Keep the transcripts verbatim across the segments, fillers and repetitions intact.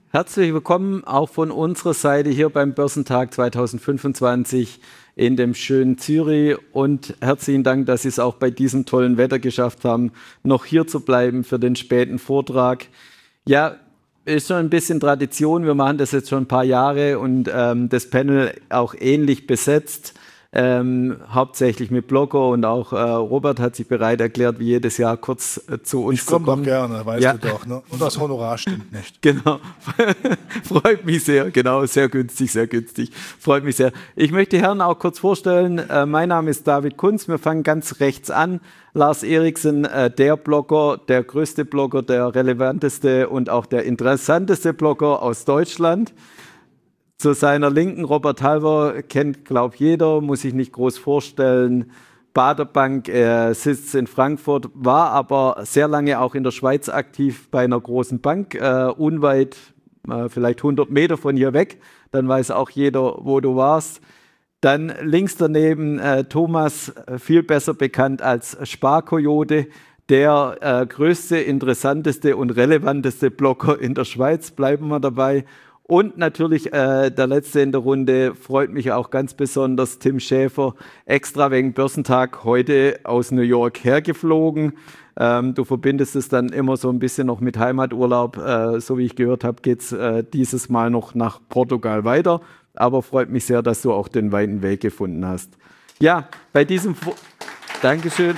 Herzlich willkommen auch von unserer Seite hier beim Börsentag zweitausendfünfundzwanzig in dem schönen Zürich und herzlichen Dank, dass Sie es auch bei diesem tollen Wetter geschafft haben, noch hier zu bleiben für den späten Vortrag. Ja, ist schon ein bisschen Tradition, wir machen das jetzt schon ein paar Jahre und ähm, das Panel auch ähnlich besetzt. Ähm, hauptsächlich mit Blogger und auch äh, Robert hat sich bereit erklärt, wie jedes Jahr kurz äh, zu uns ich komm zu kommen. Ich komme doch gerne, weißt ja. du doch. Ne? Und das Honorar stimmt nicht. Genau, freut mich sehr, genau, sehr günstig, sehr günstig, freut mich sehr. Ich möchte die Herren auch kurz vorstellen, äh, mein Name ist David Kunz, wir fangen ganz rechts an. Lars Eriksen, äh, der Blogger, der größte Blogger, der relevanteste und auch der interessanteste Blogger aus Deutschland. Zu seiner Linken, Robert Halver, kennt, glaube ich, jeder, muss ich nicht groß vorstellen. Baader Bank, er sitzt in Frankfurt, war aber sehr lange auch in der Schweiz aktiv bei einer großen Bank, äh, unweit, äh, vielleicht hundert Meter von hier weg. Dann weiß auch jeder, wo du warst. Dann links daneben äh, Thomas, viel besser bekannt als Sparkoyote, der äh, größte, interessanteste und relevanteste Blogger in der Schweiz, bleiben wir dabei. Und natürlich äh, der letzte in der Runde, freut mich auch ganz besonders, Tim Schäfer, extra wegen Börsentag heute aus New York hergeflogen. Ähm, du verbindest es dann immer so ein bisschen noch mit Heimaturlaub. Äh, so wie ich gehört habe, geht es äh, dieses Mal noch nach Portugal weiter. Aber freut mich sehr, dass du auch den weiten Weg gefunden hast. Ja, bei diesem... Vo- Dankeschön.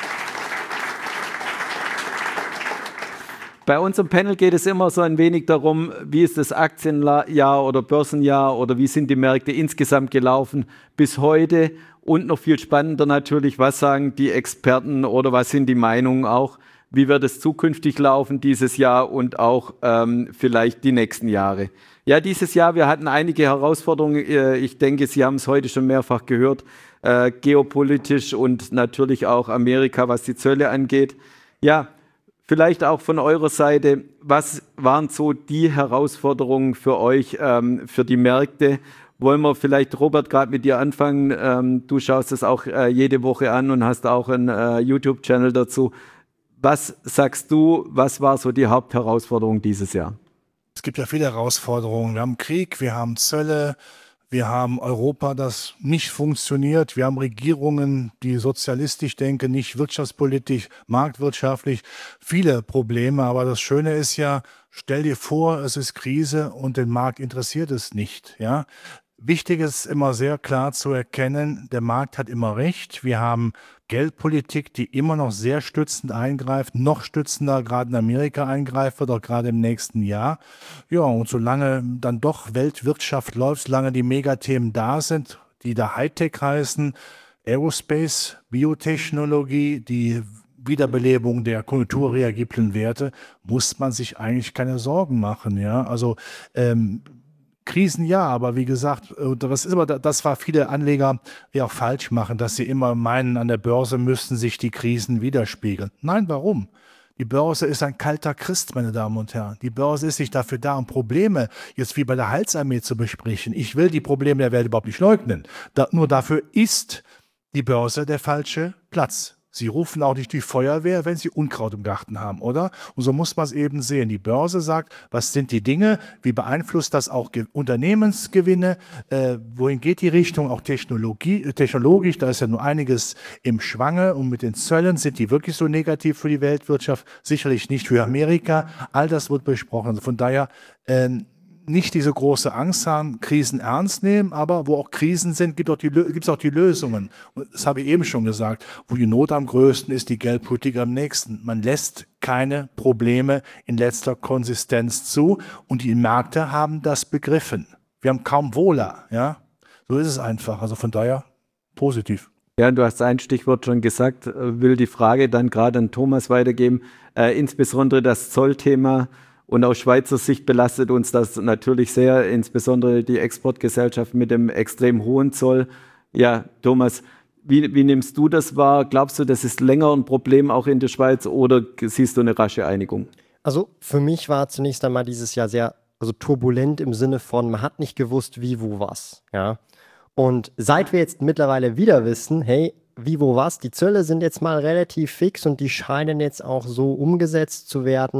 Bei unserem Panel geht es immer so ein wenig darum, wie ist das Aktienjahr oder Börsenjahr oder wie sind die Märkte insgesamt gelaufen bis heute und noch viel spannender natürlich, was sagen die Experten oder was sind die Meinungen auch, wie wird es zukünftig laufen dieses Jahr und auch ähm, vielleicht die nächsten Jahre. Ja, dieses Jahr, wir hatten einige Herausforderungen, ich denke, Sie haben es heute schon mehrfach gehört, äh, geopolitisch und natürlich auch Amerika, was die Zölle angeht. Ja, vielleicht auch von eurer Seite, was waren so die Herausforderungen für euch, ähm, für die Märkte? Wollen wir vielleicht, Robert, gerade mit dir anfangen? Ähm, du schaust es auch äh, jede Woche an und hast auch einen äh, YouTube-Channel dazu. Was sagst du, was war so die Hauptherausforderung dieses Jahr? Es gibt ja viele Herausforderungen. Wir haben Krieg, wir haben Zölle, wir haben Europa, das nicht funktioniert. Wir haben Regierungen, die sozialistisch denken, nicht wirtschaftspolitisch, marktwirtschaftlich. Viele Probleme. Aber das Schöne ist ja, stell dir vor, es ist Krise und den Markt interessiert es nicht. Ja? Wichtig ist immer sehr klar zu erkennen, der Markt hat immer recht. Wir haben Geldpolitik, die immer noch sehr stützend eingreift, noch stützender gerade in Amerika eingreift wird, auch gerade im nächsten Jahr. Ja, und solange dann doch Weltwirtschaft läuft, solange die Megathemen da sind, die da Hightech heißen, Aerospace, Biotechnologie, die Wiederbelebung der konjunkturreagiblen Werte, muss man sich eigentlich keine Sorgen machen. Ja, also ähm, Krisen ja, aber wie gesagt, das ist aber das, was viele Anleger ja auch falsch machen, dass sie immer meinen, an der Börse müssten sich die Krisen widerspiegeln. Nein, warum? Die Börse ist ein kalter Christ, meine Damen und Herren. Die Börse ist nicht dafür da, um Probleme jetzt wie bei der Heilsarmee zu besprechen. Ich will die Probleme der Welt überhaupt nicht leugnen. Da, nur dafür ist die Börse der falsche Platz. Sie rufen auch nicht die Feuerwehr, wenn Sie Unkraut im Garten haben, oder? Und so muss man es eben sehen. Die Börse sagt, was sind die Dinge, wie beeinflusst das auch Ge- Unternehmensgewinne, äh, wohin geht die Richtung, auch Technologie, äh, technologisch, da ist ja nur einiges im Schwange und mit den Zöllen, sind die wirklich so negativ für die Weltwirtschaft? Sicherlich nicht für Amerika, all das wird besprochen. Also von daher, äh, nicht diese große Angst haben, Krisen ernst nehmen, aber wo auch Krisen sind, gibt es auch die Lösungen. Und das habe ich eben schon gesagt, wo die Not am größten ist, die Geldpolitik am nächsten. Man lässt keine Probleme in letzter Konsistenz zu und die Märkte haben das begriffen. Wir haben kaum Wohler, ja. So ist es einfach. Also von daher positiv. Ja, du hast ein Stichwort schon gesagt, will die Frage dann gerade an Thomas weitergeben, äh, insbesondere das Zollthema. Und aus Schweizer Sicht belastet uns das natürlich sehr, insbesondere die Exportgesellschaft mit dem extrem hohen Zoll. Ja, Thomas, wie, wie nimmst du das wahr? Glaubst du, das ist länger ein Problem auch in der Schweiz oder siehst du eine rasche Einigung? Also für mich war zunächst einmal dieses Jahr sehr also turbulent im Sinne von, man hat nicht gewusst, wie, wo, was. Ja? Und seit wir jetzt mittlerweile wieder wissen, hey, wie, wo, was, die Zölle sind jetzt mal relativ fix und die scheinen jetzt auch so umgesetzt zu werden,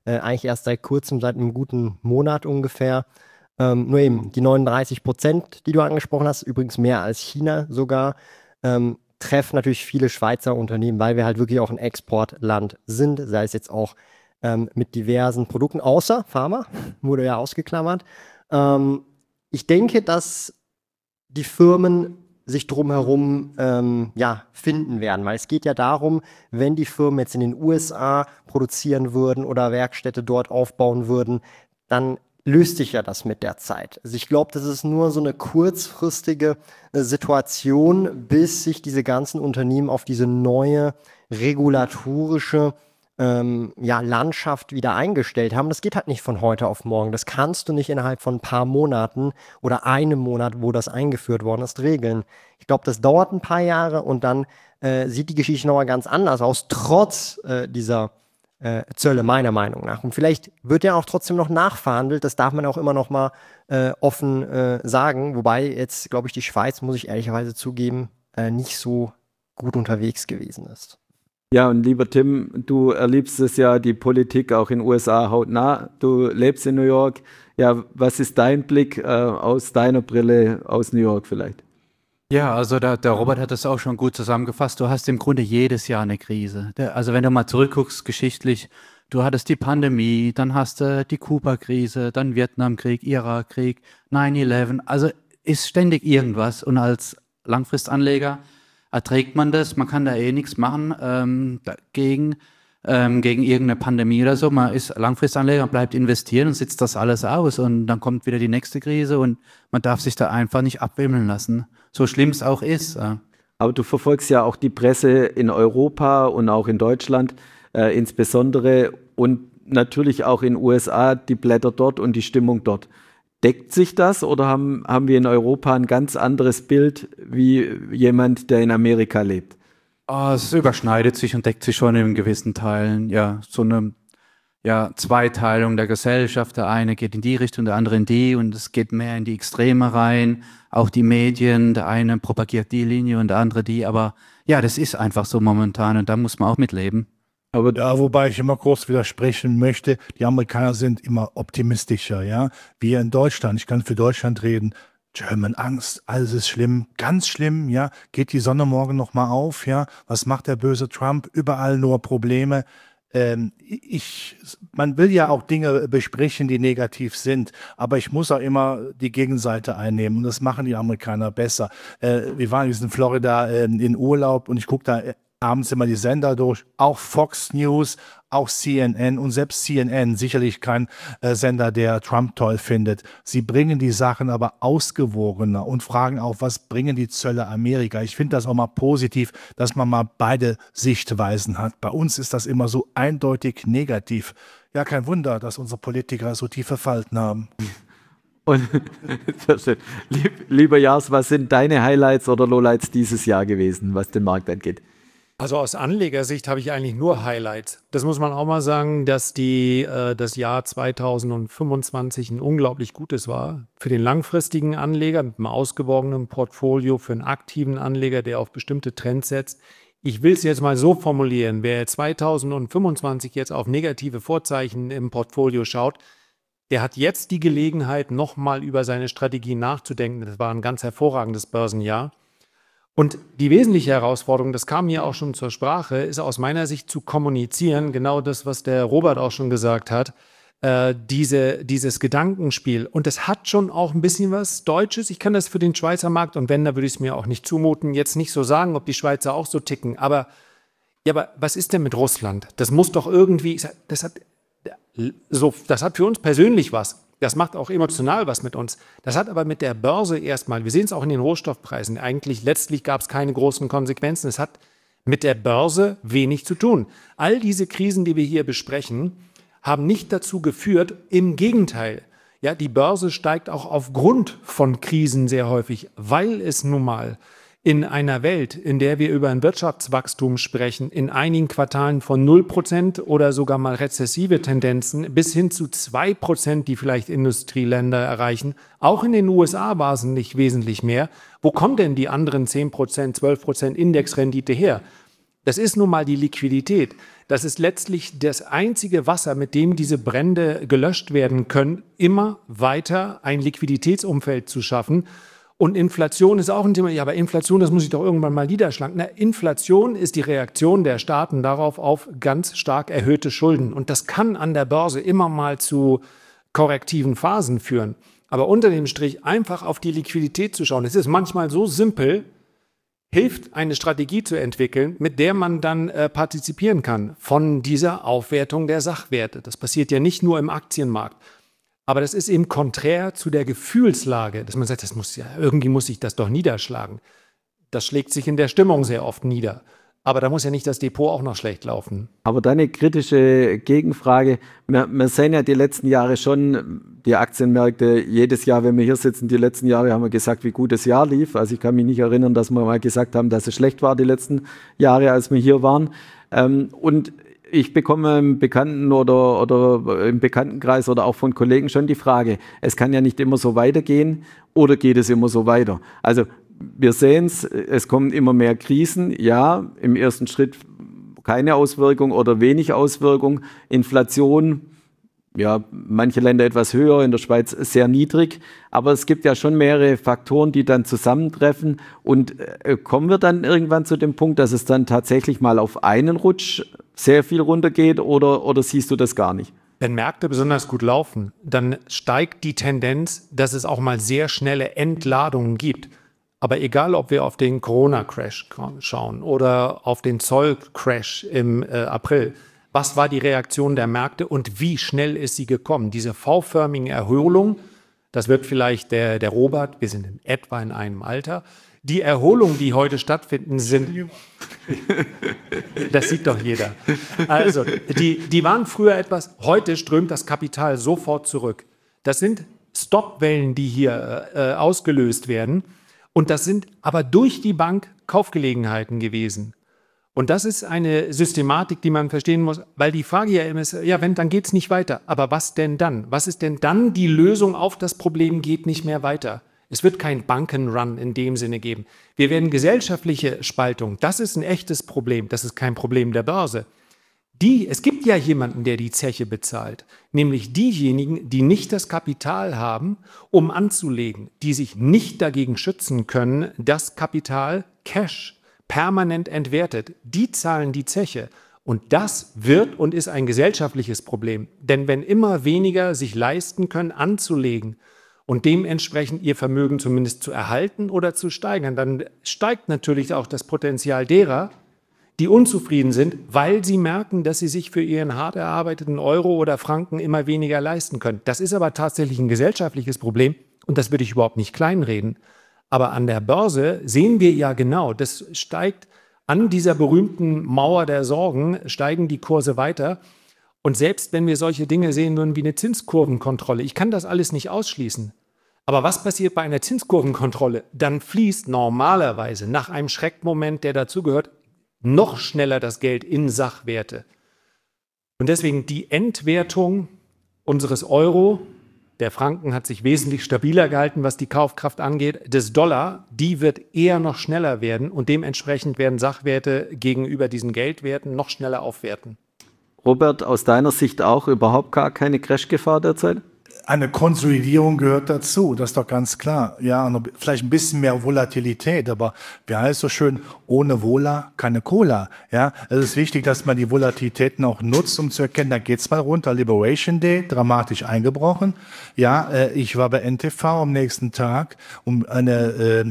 äh, eigentlich erst seit kurzem, seit einem guten Monat ungefähr. Ähm, nur eben die neununddreißig Prozent, die du angesprochen hast, übrigens mehr als China sogar, ähm, treffen natürlich viele Schweizer Unternehmen, weil wir halt wirklich auch ein Exportland sind, sei es jetzt auch ähm, mit diversen Produkten, außer Pharma, wurde ja ausgeklammert. Ähm, ich denke, dass die Firmen sich drumherum ähm, ja, finden werden, weil es geht ja darum, wenn die Firmen jetzt in den U S A produzieren würden oder Werkstätte dort aufbauen würden, dann löst sich ja das mit der Zeit. Also ich glaube, das ist nur so eine kurzfristige äh, Situation, bis sich diese ganzen Unternehmen auf diese neue regulatorische ähm, ja, Landschaft wieder eingestellt haben. Das geht halt nicht von heute auf morgen. Das kannst du nicht innerhalb von ein paar Monaten oder einem Monat, wo das eingeführt worden ist, regeln. Ich glaube, das dauert ein paar Jahre und dann äh, sieht die Geschichte nochmal ganz anders aus, trotz äh, dieser äh, Zölle, meiner Meinung nach. Und vielleicht wird ja auch trotzdem noch nachverhandelt. Das darf man auch immer noch mal äh, offen äh, sagen. Wobei jetzt, glaube ich, die Schweiz, muss ich ehrlicherweise zugeben, äh, nicht so gut unterwegs gewesen ist. Ja, und lieber Tim, du erlebst es ja, die Politik auch in den U S A hautnah. Du lebst in New York. Ja, was ist dein Blick äh, aus deiner Brille aus New York vielleicht? Ja, also der, der Robert hat das auch schon gut zusammengefasst. Du hast im Grunde jedes Jahr eine Krise. Der, also wenn du mal zurückguckst geschichtlich, du hattest die Pandemie, dann hast du die Kuba-Krise, dann Vietnamkrieg, Irakkrieg, neun elf. Also ist ständig irgendwas. Und als Langfristanleger erträgt man das. Man kann da eh nichts machen ähm, dagegen, ähm, gegen irgendeine Pandemie oder so. Man ist Langfristanleger, bleibt investieren und sitzt das alles aus. Und dann kommt wieder die nächste Krise und man darf sich da einfach nicht abwimmeln lassen. So schlimm es auch ist. Äh. Aber du verfolgst ja auch die Presse in Europa und auch in Deutschland äh, insbesondere und natürlich auch in den U S A, die Blätter dort und die Stimmung dort. Deckt sich das oder haben, haben wir in Europa ein ganz anderes Bild wie jemand, der in Amerika lebt? Oh, es überschneidet sich und deckt sich schon in gewissen Teilen. Ja, so eine ja, Zweiteilung der Gesellschaft. Der eine geht in die Richtung, der andere in die und es geht mehr in die Extreme rein. Auch die Medien, der eine propagiert die Linie und der andere die. Aber ja, das ist einfach so momentan und da muss man auch mitleben. Aber ja, wobei ich immer kurz widersprechen möchte, die Amerikaner sind immer optimistischer, ja. Wir in Deutschland, ich kann für Deutschland reden, German Angst, alles ist schlimm, ganz schlimm, ja. Geht die Sonne morgen noch mal auf, ja. Was macht der böse Trump? Überall nur Probleme. Ähm, ich, man will ja auch Dinge besprechen, die negativ sind, aber ich muss auch immer die Gegenseite einnehmen und das machen die Amerikaner besser. Äh, wir waren jetzt in Florida äh, in Urlaub und ich gucke da äh, abends immer die Sender durch, auch Fox News, auch C N N und selbst C N N, sicherlich kein äh, Sender, der Trump toll findet. Sie bringen die Sachen aber ausgewogener und fragen auch, was bringen die Zölle Amerika? Ich finde das auch mal positiv, dass man mal beide Sichtweisen hat. Bei uns ist das immer so eindeutig negativ. Ja, kein Wunder, dass unsere Politiker so tiefe Falten haben. Und Lieb, lieber Jars, was sind deine Highlights oder Lowlights dieses Jahr gewesen, was den Markt angeht? Also aus Anlegersicht habe ich eigentlich nur Highlights. Das muss man auch mal sagen, dass die, äh, das Jahr zweitausendfünfundzwanzig ein unglaublich gutes war. Für den langfristigen Anleger mit einem ausgewogenen Portfolio, für einen aktiven Anleger, der auf bestimmte Trends setzt. Ich will es jetzt mal so formulieren, wer zweitausendfünfundzwanzig jetzt auf negative Vorzeichen im Portfolio schaut, der hat jetzt die Gelegenheit, nochmal über seine Strategie nachzudenken. Das war ein ganz hervorragendes Börsenjahr. Und die wesentliche Herausforderung, das kam hier auch schon zur Sprache, ist aus meiner Sicht zu kommunizieren, genau das, was der Robert auch schon gesagt hat, äh, diese, dieses Gedankenspiel. Und das hat schon auch ein bisschen was Deutsches. Ich kann das für den Schweizer Markt, und wenn, da würde ich es mir auch nicht zumuten, jetzt nicht so sagen, ob die Schweizer auch so ticken. Aber, ja, aber was ist denn mit Russland? Das muss doch irgendwie, das hat, so, das hat für uns persönlich was. Das macht auch emotional was mit uns. Das hat aber mit der Börse erstmal, wir sehen es auch in den Rohstoffpreisen, eigentlich letztlich gab es keine großen Konsequenzen. Es hat mit der Börse wenig zu tun. All diese Krisen, die wir hier besprechen, haben nicht dazu geführt, im Gegenteil. Ja, die Börse steigt auch aufgrund von Krisen sehr häufig, weil es nun mal in einer Welt, in der wir über ein Wirtschaftswachstum sprechen, in einigen Quartalen von null Prozent oder sogar mal rezessive Tendenzen bis hin zu zwei Prozent, die vielleicht Industrieländer erreichen, auch in den U S A war es nicht wesentlich mehr. Wo kommen denn die anderen zehn Prozent, zwölf Prozent Indexrendite her? Das ist nun mal die Liquidität. Das ist letztlich das einzige Wasser, mit dem diese Brände gelöscht werden können, immer weiter ein Liquiditätsumfeld zu schaffen. Und Inflation ist auch ein Thema. Ja, aber Inflation, das muss ich doch irgendwann mal niederschlagen. Na, Inflation ist die Reaktion der Staaten darauf auf ganz stark erhöhte Schulden. Und das kann an der Börse immer mal zu korrektiven Phasen führen. Aber unter dem Strich einfach auf die Liquidität zu schauen. Es ist manchmal so simpel, hilft eine Strategie zu entwickeln, mit der man dann äh, partizipieren kann von dieser Aufwertung der Sachwerte. Das passiert ja nicht nur im Aktienmarkt. Aber das ist eben konträr zu der Gefühlslage, dass man sagt, das muss ja, irgendwie muss sich das doch niederschlagen. Das schlägt sich in der Stimmung sehr oft nieder. Aber da muss ja nicht das Depot auch noch schlecht laufen. Aber deine kritische Gegenfrage, wir, wir sehen ja die letzten Jahre schon, die Aktienmärkte, jedes Jahr, wenn wir hier sitzen, die letzten Jahre haben wir gesagt, wie gut das Jahr lief. Also ich kann mich nicht erinnern, dass wir mal gesagt haben, dass es schlecht war die letzten Jahre, als wir hier waren. Ähm, und ich bekomme im Bekannten- oder, oder im Bekanntenkreis oder auch von Kollegen schon die Frage, es kann ja nicht immer so weitergehen oder geht es immer so weiter? Also wir sehen es, es kommen immer mehr Krisen. Ja, im ersten Schritt keine Auswirkung oder wenig Auswirkung. Inflation, ja, manche Länder etwas höher, in der Schweiz sehr niedrig. Aber es gibt ja schon mehrere Faktoren, die dann zusammentreffen. Und äh, kommen wir dann irgendwann zu dem Punkt, dass es dann tatsächlich mal auf einen Rutsch sehr viel runtergeht oder, oder siehst du das gar nicht? Wenn Märkte besonders gut laufen, dann steigt die Tendenz, dass es auch mal sehr schnelle Entladungen gibt. Aber egal, ob wir auf den Corona-Crash schauen oder auf den Zoll-Crash im äh, April, was war die Reaktion der Märkte und wie schnell ist sie gekommen? Diese V-förmigen Erholungen, das wird vielleicht der, der Robert, wir sind in etwa in einem Alter, die Erholungen, die heute stattfinden, sind, das sieht doch jeder. Also, die, die waren früher etwas, heute strömt das Kapital sofort zurück. Das sind Stopwellen, die hier äh, ausgelöst werden. Und das sind aber durch die Bank Kaufgelegenheiten gewesen. Und das ist eine Systematik, die man verstehen muss, weil die Frage ja immer ist, ja, wenn, dann geht es nicht weiter. Aber was denn dann? Was ist denn dann die Lösung auf das Problem, geht nicht mehr weiter? Es wird kein Bankenrun in dem Sinne geben. Wir werden gesellschaftliche Spaltung, das ist ein echtes Problem, das ist kein Problem der Börse. Die, es gibt ja jemanden, der die Zeche bezahlt, nämlich diejenigen, die nicht das Kapital haben, um anzulegen, die sich nicht dagegen schützen können, dass Kapital, Cash, permanent entwertet. Die zahlen die Zeche. Und das wird und ist ein gesellschaftliches Problem. Denn wenn immer weniger sich leisten können, anzulegen und dementsprechend ihr Vermögen zumindest zu erhalten oder zu steigern, dann steigt natürlich auch das Potenzial derer, die unzufrieden sind, weil sie merken, dass sie sich für ihren hart erarbeiteten Euro oder Franken immer weniger leisten können. Das ist aber tatsächlich ein gesellschaftliches Problem und das würde ich überhaupt nicht kleinreden. Aber an der Börse sehen wir ja genau, das steigt an dieser berühmten Mauer der Sorgen, steigen die Kurse weiter. Und selbst wenn wir solche Dinge sehen würden wie eine Zinskurvenkontrolle, ich kann das alles nicht ausschließen. Aber was passiert bei einer Zinskurvenkontrolle? Dann fließt normalerweise nach einem Schreckmoment, der dazugehört, noch schneller das Geld in Sachwerte. Und deswegen die Entwertung unseres Euro, der Franken hat sich wesentlich stabiler gehalten, was die Kaufkraft angeht, des Dollar, die wird eher noch schneller werden und dementsprechend werden Sachwerte gegenüber diesen Geldwerten noch schneller aufwerten. Robert, aus deiner Sicht auch überhaupt gar keine Crashgefahr derzeit? Eine Konsolidierung gehört dazu, das ist doch ganz klar. Ja, vielleicht ein bisschen mehr Volatilität, aber wie heißt so schön, ohne Vola keine Cola. Ja, es ist wichtig, dass man die Volatilitäten auch nutzt, um zu erkennen, da geht's mal runter. Liberation Day, dramatisch eingebrochen. Ja, äh, ich war bei N T V am nächsten Tag, um eine äh,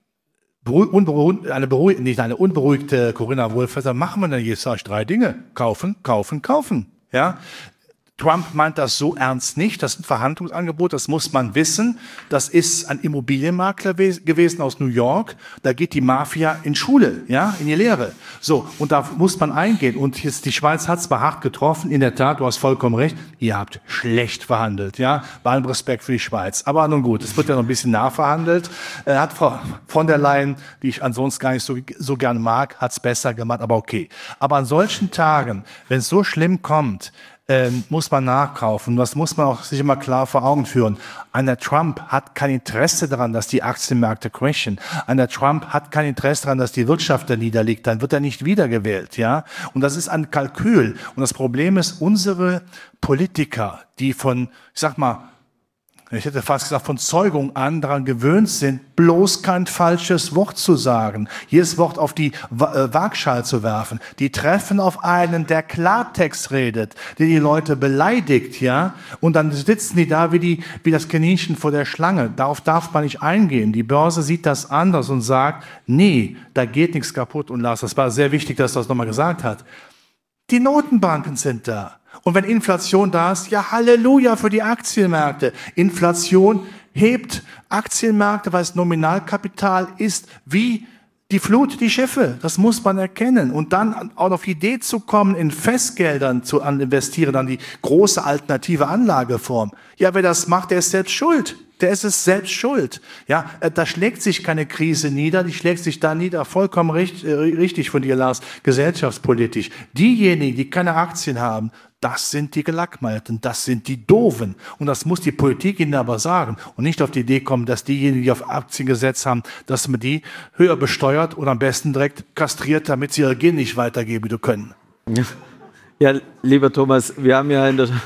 Unberuhig, eine, beruhig, nicht eine unberuhigte Corinna Wohlfahrt, dann machen wir dann jetzt sag ich, drei Dinge. Kaufen, kaufen, kaufen. Ja. Trump meint das so ernst nicht. Das ist ein Verhandlungsangebot, das muss man wissen. Das ist ein Immobilienmakler gewesen aus New York. Da geht die Mafia in Schule, ja, in die Lehre. So, und da muss man eingehen. Und jetzt, die Schweiz hat es bei hart getroffen. In der Tat, du hast vollkommen recht. Ihr habt schlecht verhandelt, ja. Bei allem Respekt für die Schweiz. Aber nun gut, es wird ja noch ein bisschen nachverhandelt. Äh, hat Frau von der Leyen, die ich ansonsten gar nicht so, so gern mag, hat es besser gemacht, aber okay. Aber an solchen Tagen, wenn es so schlimm kommt, ähm, muss man nachkaufen. Das muss man auch sich immer klar vor Augen führen. Einer Trump hat kein Interesse daran, dass die Aktienmärkte crashen. Einer Trump hat kein Interesse daran, dass die Wirtschaft da niederliegt. Dann wird er nicht wiedergewählt, ja. Und das ist ein Kalkül. Und das Problem ist, unsere Politiker, die von, ich sag mal, ich hätte fast gesagt, von Zeugung an daran gewöhnt sind, bloß kein falsches Wort zu sagen, jedes Wort auf die Waagschale zu werfen. Die treffen auf einen, der Klartext redet, der die Leute beleidigt, ja, und dann sitzen die da wie, die, wie das Kaninchen vor der Schlange. Darauf darf man nicht eingehen. Die Börse sieht das anders und sagt, nee, da geht nichts kaputt. Und Lars, das war sehr wichtig, dass du das nochmal gesagt hast. Die Notenbanken sind da. Und wenn Inflation da ist, ja Halleluja für die Aktienmärkte. Inflation hebt Aktienmärkte, weil es Nominalkapital ist, wie die Flut, die Schiffe. Das muss man erkennen. Und dann auch auf die Idee zu kommen, in Festgeldern zu investieren, dann die große alternative Anlageform. Ja, wer das macht, der ist selbst schuld. Der ist es selbst schuld. Ja, da schlägt sich keine Krise nieder, die schlägt sich da nieder. Vollkommen richtig, richtig von dir, Lars, gesellschaftspolitisch. Diejenigen, die keine Aktien haben, das sind die Gelackmeierten, das sind die Doofen. Und das muss die Politik ihnen aber sagen und nicht auf die Idee kommen, dass diejenigen, die auf Aktien gesetzt haben, dass man die höher besteuert oder am besten direkt kastriert, damit sie ihre Gene nicht weitergeben können. Ja, lieber Thomas, wir haben ja in der...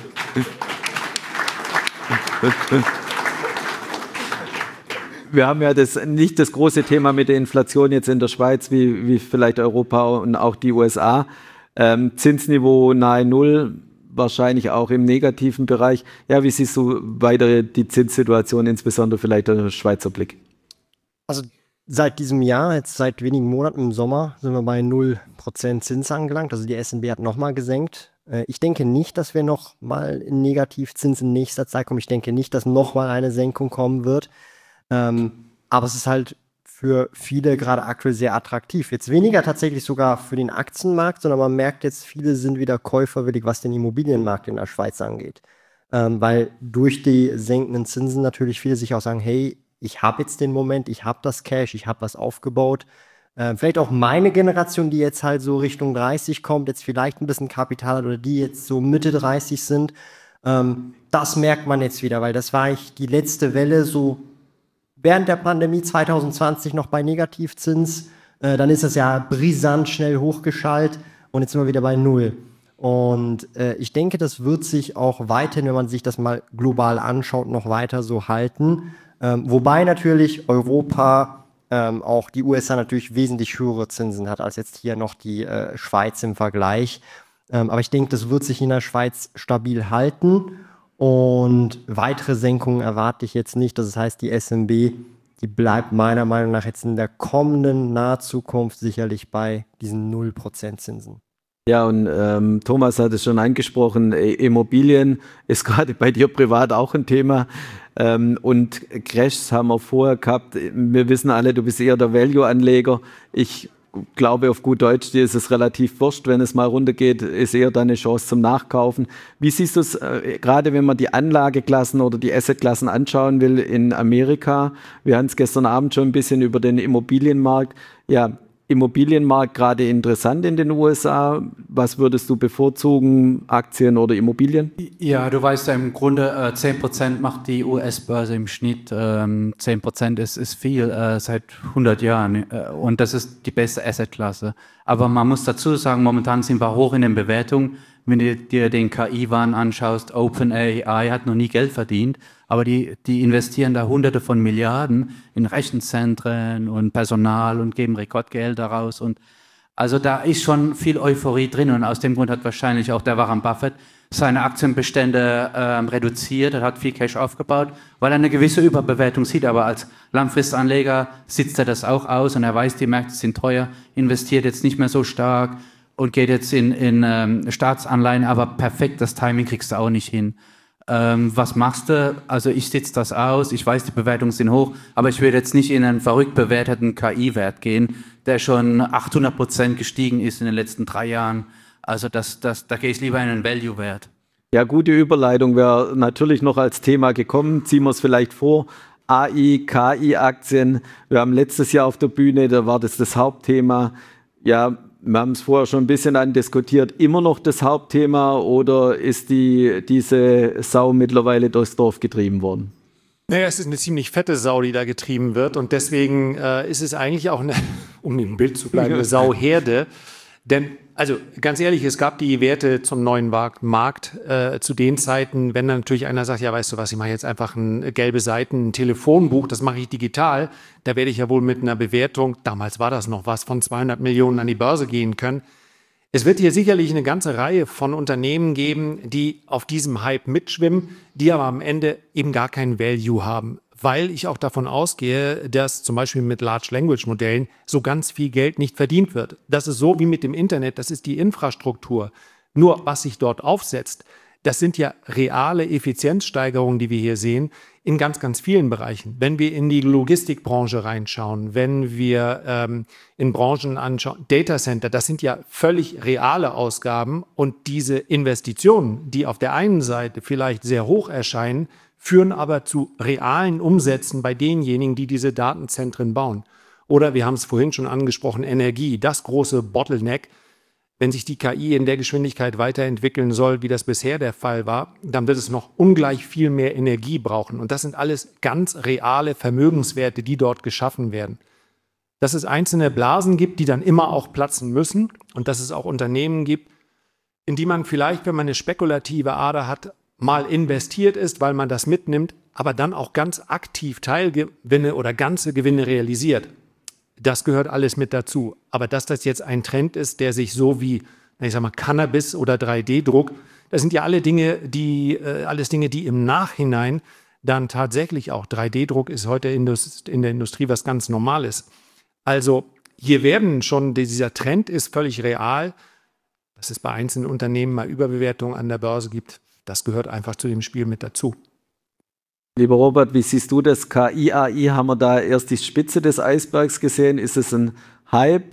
Wir haben ja das, nicht das große Thema mit der Inflation jetzt in der Schweiz, wie, wie vielleicht Europa und auch die U S A. Ähm, Zinsniveau nahe Null, wahrscheinlich auch im negativen Bereich. Ja, wie siehst du weiter die Zinssituation, insbesondere vielleicht der Schweizer Blick? Also seit diesem Jahr, jetzt seit wenigen Monaten im Sommer, sind wir bei null Prozent Zins angelangt. Also die S N B hat nochmal gesenkt. Äh, ich denke nicht, dass wir nochmal in Negativzins in nächster Zeit kommen. Ich denke nicht, dass nochmal eine Senkung kommen wird. Ähm, aber es ist halt für viele gerade aktuell sehr attraktiv. Jetzt weniger tatsächlich sogar für den Aktienmarkt, sondern man merkt jetzt, viele sind wieder käuferwillig, was den Immobilienmarkt in der Schweiz angeht. Ähm, weil durch die senkenden Zinsen natürlich viele sich auch sagen, hey, ich habe jetzt den Moment, ich habe das Cash, ich habe was aufgebaut. Äh, vielleicht auch meine Generation, die jetzt halt so Richtung dreißig kommt, jetzt vielleicht ein bisschen Kapital hat oder die jetzt so Mitte dreißig sind. Ähm, das merkt man jetzt wieder, weil das war eigentlich die letzte Welle so während der Pandemie zwanzig zwanzig noch bei Negativzins, äh, dann ist es ja brisant schnell hochgeschaltet und jetzt sind wir wieder bei Null. Und äh, ich denke, das wird sich auch weiterhin, wenn man sich das mal global anschaut, noch weiter so halten. Ähm, wobei natürlich Europa, ähm, auch die U S A natürlich wesentlich höhere Zinsen hat als jetzt hier noch die äh, Schweiz im Vergleich. Ähm, aber ich denke, das wird sich in der Schweiz stabil halten. Und weitere Senkungen erwarte ich jetzt nicht. Das heißt, die S N B, die bleibt meiner Meinung nach jetzt in der kommenden nahen Zukunft sicherlich bei diesen null Prozent Zinsen. Ja, und ähm, Thomas hat es schon angesprochen, Immobilien ist gerade bei dir privat auch ein Thema. Ähm, und Crashs haben wir vorher gehabt. Wir wissen alle, du bist eher der Value-Anleger. Ich glaube, auf gut Deutsch, dir ist es relativ wurscht, wenn es mal runtergeht, ist eher dann eine Chance zum Nachkaufen. Wie siehst du es, äh, gerade wenn man die Anlageklassen oder die Assetklassen anschauen will in Amerika? Wir hatten es gestern Abend schon ein bisschen über den Immobilienmarkt. Ja, Immobilienmarkt gerade interessant in den U S A. Was würdest du bevorzugen, Aktien oder Immobilien? Ja, du weißt ja im Grunde, äh, zehn Prozent macht die U S-Börse im Schnitt. Ähm, zehn Prozent ist, ist viel äh, seit hundert Jahren äh, und das ist die beste Assetklasse. Aber man muss dazu sagen, momentan sind wir hoch in den Bewertungen. Wenn du dir den K I-Wahn anschaust, OpenAI hat noch nie Geld verdient, aber die, die investieren da Hunderte von Milliarden in Rechenzentren und Personal und geben Rekordgeld daraus. Und also da ist schon viel Euphorie drin und aus dem Grund hat wahrscheinlich auch der Warren Buffett seine Aktienbestände ähm, reduziert, er hat viel Cash aufgebaut, weil er eine gewisse Überbewertung sieht, aber als Langfristanleger sitzt er das auch aus und er weiß, die Märkte sind teuer, investiert jetzt nicht mehr so stark und geht jetzt in, in ähm, Staatsanleihen, aber perfekt, das Timing kriegst du auch nicht hin. Ähm, was machst du? Also ich sitze das aus, ich weiß, die Bewertungen sind hoch, aber ich würde jetzt nicht in einen verrückt bewerteten K I-Wert gehen, der schon achthundert Prozent gestiegen ist in den letzten drei Jahren. Also das, das, da gehe ich lieber in einen Value-Wert. Ja, gute Überleitung wäre natürlich noch als Thema gekommen. Ziehen wir es vielleicht vor. A I, K I-Aktien. Wir haben letztes Jahr auf der Bühne, da war das das Hauptthema. Ja, wir haben es vorher schon ein bisschen andiskutiert, immer noch das Hauptthema oder ist die, diese Sau mittlerweile durchs Dorf getrieben worden? Naja, es ist eine ziemlich fette Sau, die da getrieben wird und deswegen äh, ist es eigentlich auch, eine, um im Bild zu bleiben, eine Sauherde. Denn, also ganz ehrlich, es gab die Werte zum neuen Markt äh, zu den Zeiten, wenn dann natürlich einer sagt, ja, weißt du was, ich mache jetzt einfach ein gelbe Seiten, ein Telefonbuch, das mache ich digital, da werde ich ja wohl mit einer Bewertung, damals war das noch was, von zweihundert Millionen an die Börse gehen können. Es wird hier sicherlich eine ganze Reihe von Unternehmen geben, die auf diesem Hype mitschwimmen, die aber am Ende eben gar keinen Value haben. Weil ich auch davon ausgehe, dass zum Beispiel mit Large Language Modellen so ganz viel Geld nicht verdient wird. Das ist so wie mit dem Internet, das ist die Infrastruktur. Nur was sich dort aufsetzt, das sind ja reale Effizienzsteigerungen, die wir hier sehen, in ganz, ganz vielen Bereichen. Wenn wir in die Logistikbranche reinschauen, wenn wir ähm, in Branchen anschauen, Data Center, das sind ja völlig reale Ausgaben und diese Investitionen, die auf der einen Seite vielleicht sehr hoch erscheinen, führen aber zu realen Umsätzen bei denjenigen, die diese Datenzentren bauen. Oder wir haben es vorhin schon angesprochen, Energie, das große Bottleneck. Wenn sich die K I in der Geschwindigkeit weiterentwickeln soll, wie das bisher der Fall war, dann wird es noch ungleich viel mehr Energie brauchen. Und das sind alles ganz reale Vermögenswerte, die dort geschaffen werden. Dass es einzelne Blasen gibt, die dann immer auch platzen müssen und dass es auch Unternehmen gibt, in die man vielleicht, wenn man eine spekulative Ader hat, mal investiert ist, weil man das mitnimmt, aber dann auch ganz aktiv Teilgewinne oder ganze Gewinne realisiert. Das gehört alles mit dazu. Aber dass das jetzt ein Trend ist, der sich so wie, ich sag mal, Cannabis oder drei D Druck, das sind ja alle Dinge, die, äh, alles Dinge, die im Nachhinein dann tatsächlich auch drei D Druck ist heute in der Industrie was ganz Normales. Also hier werden schon, dieser Trend ist völlig real, dass es bei einzelnen Unternehmen mal Überbewertungen an der Börse gibt. Das gehört einfach zu dem Spiel mit dazu. Lieber Robert, wie siehst du das? K I, A I, haben wir da erst die Spitze des Eisbergs gesehen? Ist es ein Hype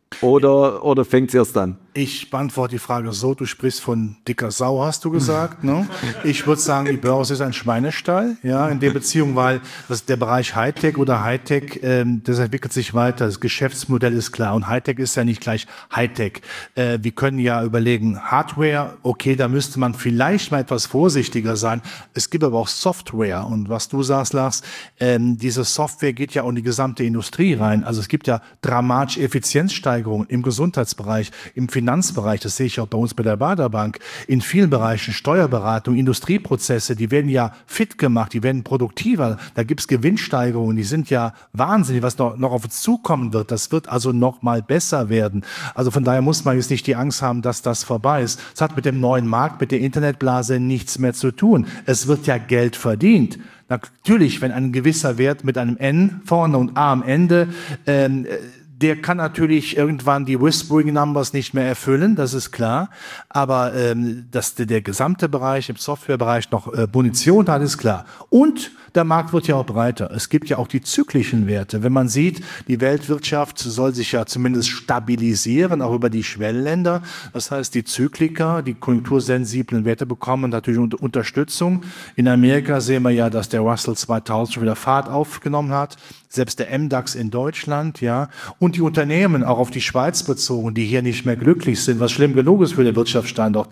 oder, oder fängt es erst an? Ich beantworte die Frage so, du sprichst von dicker Sau, hast du gesagt. Ne? Ich würde sagen, die Börse ist ein Schweinestall, ja, in der Beziehung, weil das, der Bereich Hightech oder Hightech, ähm, das entwickelt sich weiter, das Geschäftsmodell ist klar und Hightech ist ja nicht gleich Hightech. Äh, wir können ja überlegen, Hardware, okay, da müsste man vielleicht mal etwas vorsichtiger sein. Es gibt aber auch Software und was du sagst, Lars, ähm, diese Software geht ja auch in die gesamte Industrie rein. Also es gibt ja dramatische Effizienzsteigerungen im Gesundheitsbereich, im Finanzbereich, das sehe ich auch bei uns bei der Baderbank, in vielen Bereichen, Steuerberatung, Industrieprozesse, die werden ja fit gemacht, die werden produktiver, da gibt es Gewinnsteigerungen, die sind ja wahnsinnig, was noch, noch auf uns zukommen wird, das wird also noch mal besser werden. Also von daher muss man jetzt nicht die Angst haben, dass das vorbei ist. Es hat mit dem neuen Markt, mit der Internetblase nichts mehr zu tun. Es wird ja Geld verdient. Natürlich, wenn ein gewisser Wert mit einem N vorne und A am Ende, ähm, der kann natürlich irgendwann die Whispering Numbers nicht mehr erfüllen, das ist klar. Aber ähm, dass der, der gesamte Bereich im Softwarebereich noch äh, Munition hat, ist klar. Und der Markt wird ja auch breiter. Es gibt ja auch die zyklischen Werte. Wenn man sieht, die Weltwirtschaft soll sich ja zumindest stabilisieren, auch über die Schwellenländer. Das heißt, die Zykliker, die konjunktursensiblen Werte bekommen natürlich unter Unterstützung. In Amerika sehen wir ja, dass der Russell zweitausend schon wieder Fahrt aufgenommen hat. Selbst der M DAX in Deutschland, ja. Und die Unternehmen, auch auf die Schweiz bezogen, die hier nicht mehr glücklich sind, was schlimm genug ist für den Wirtschaftsstandort,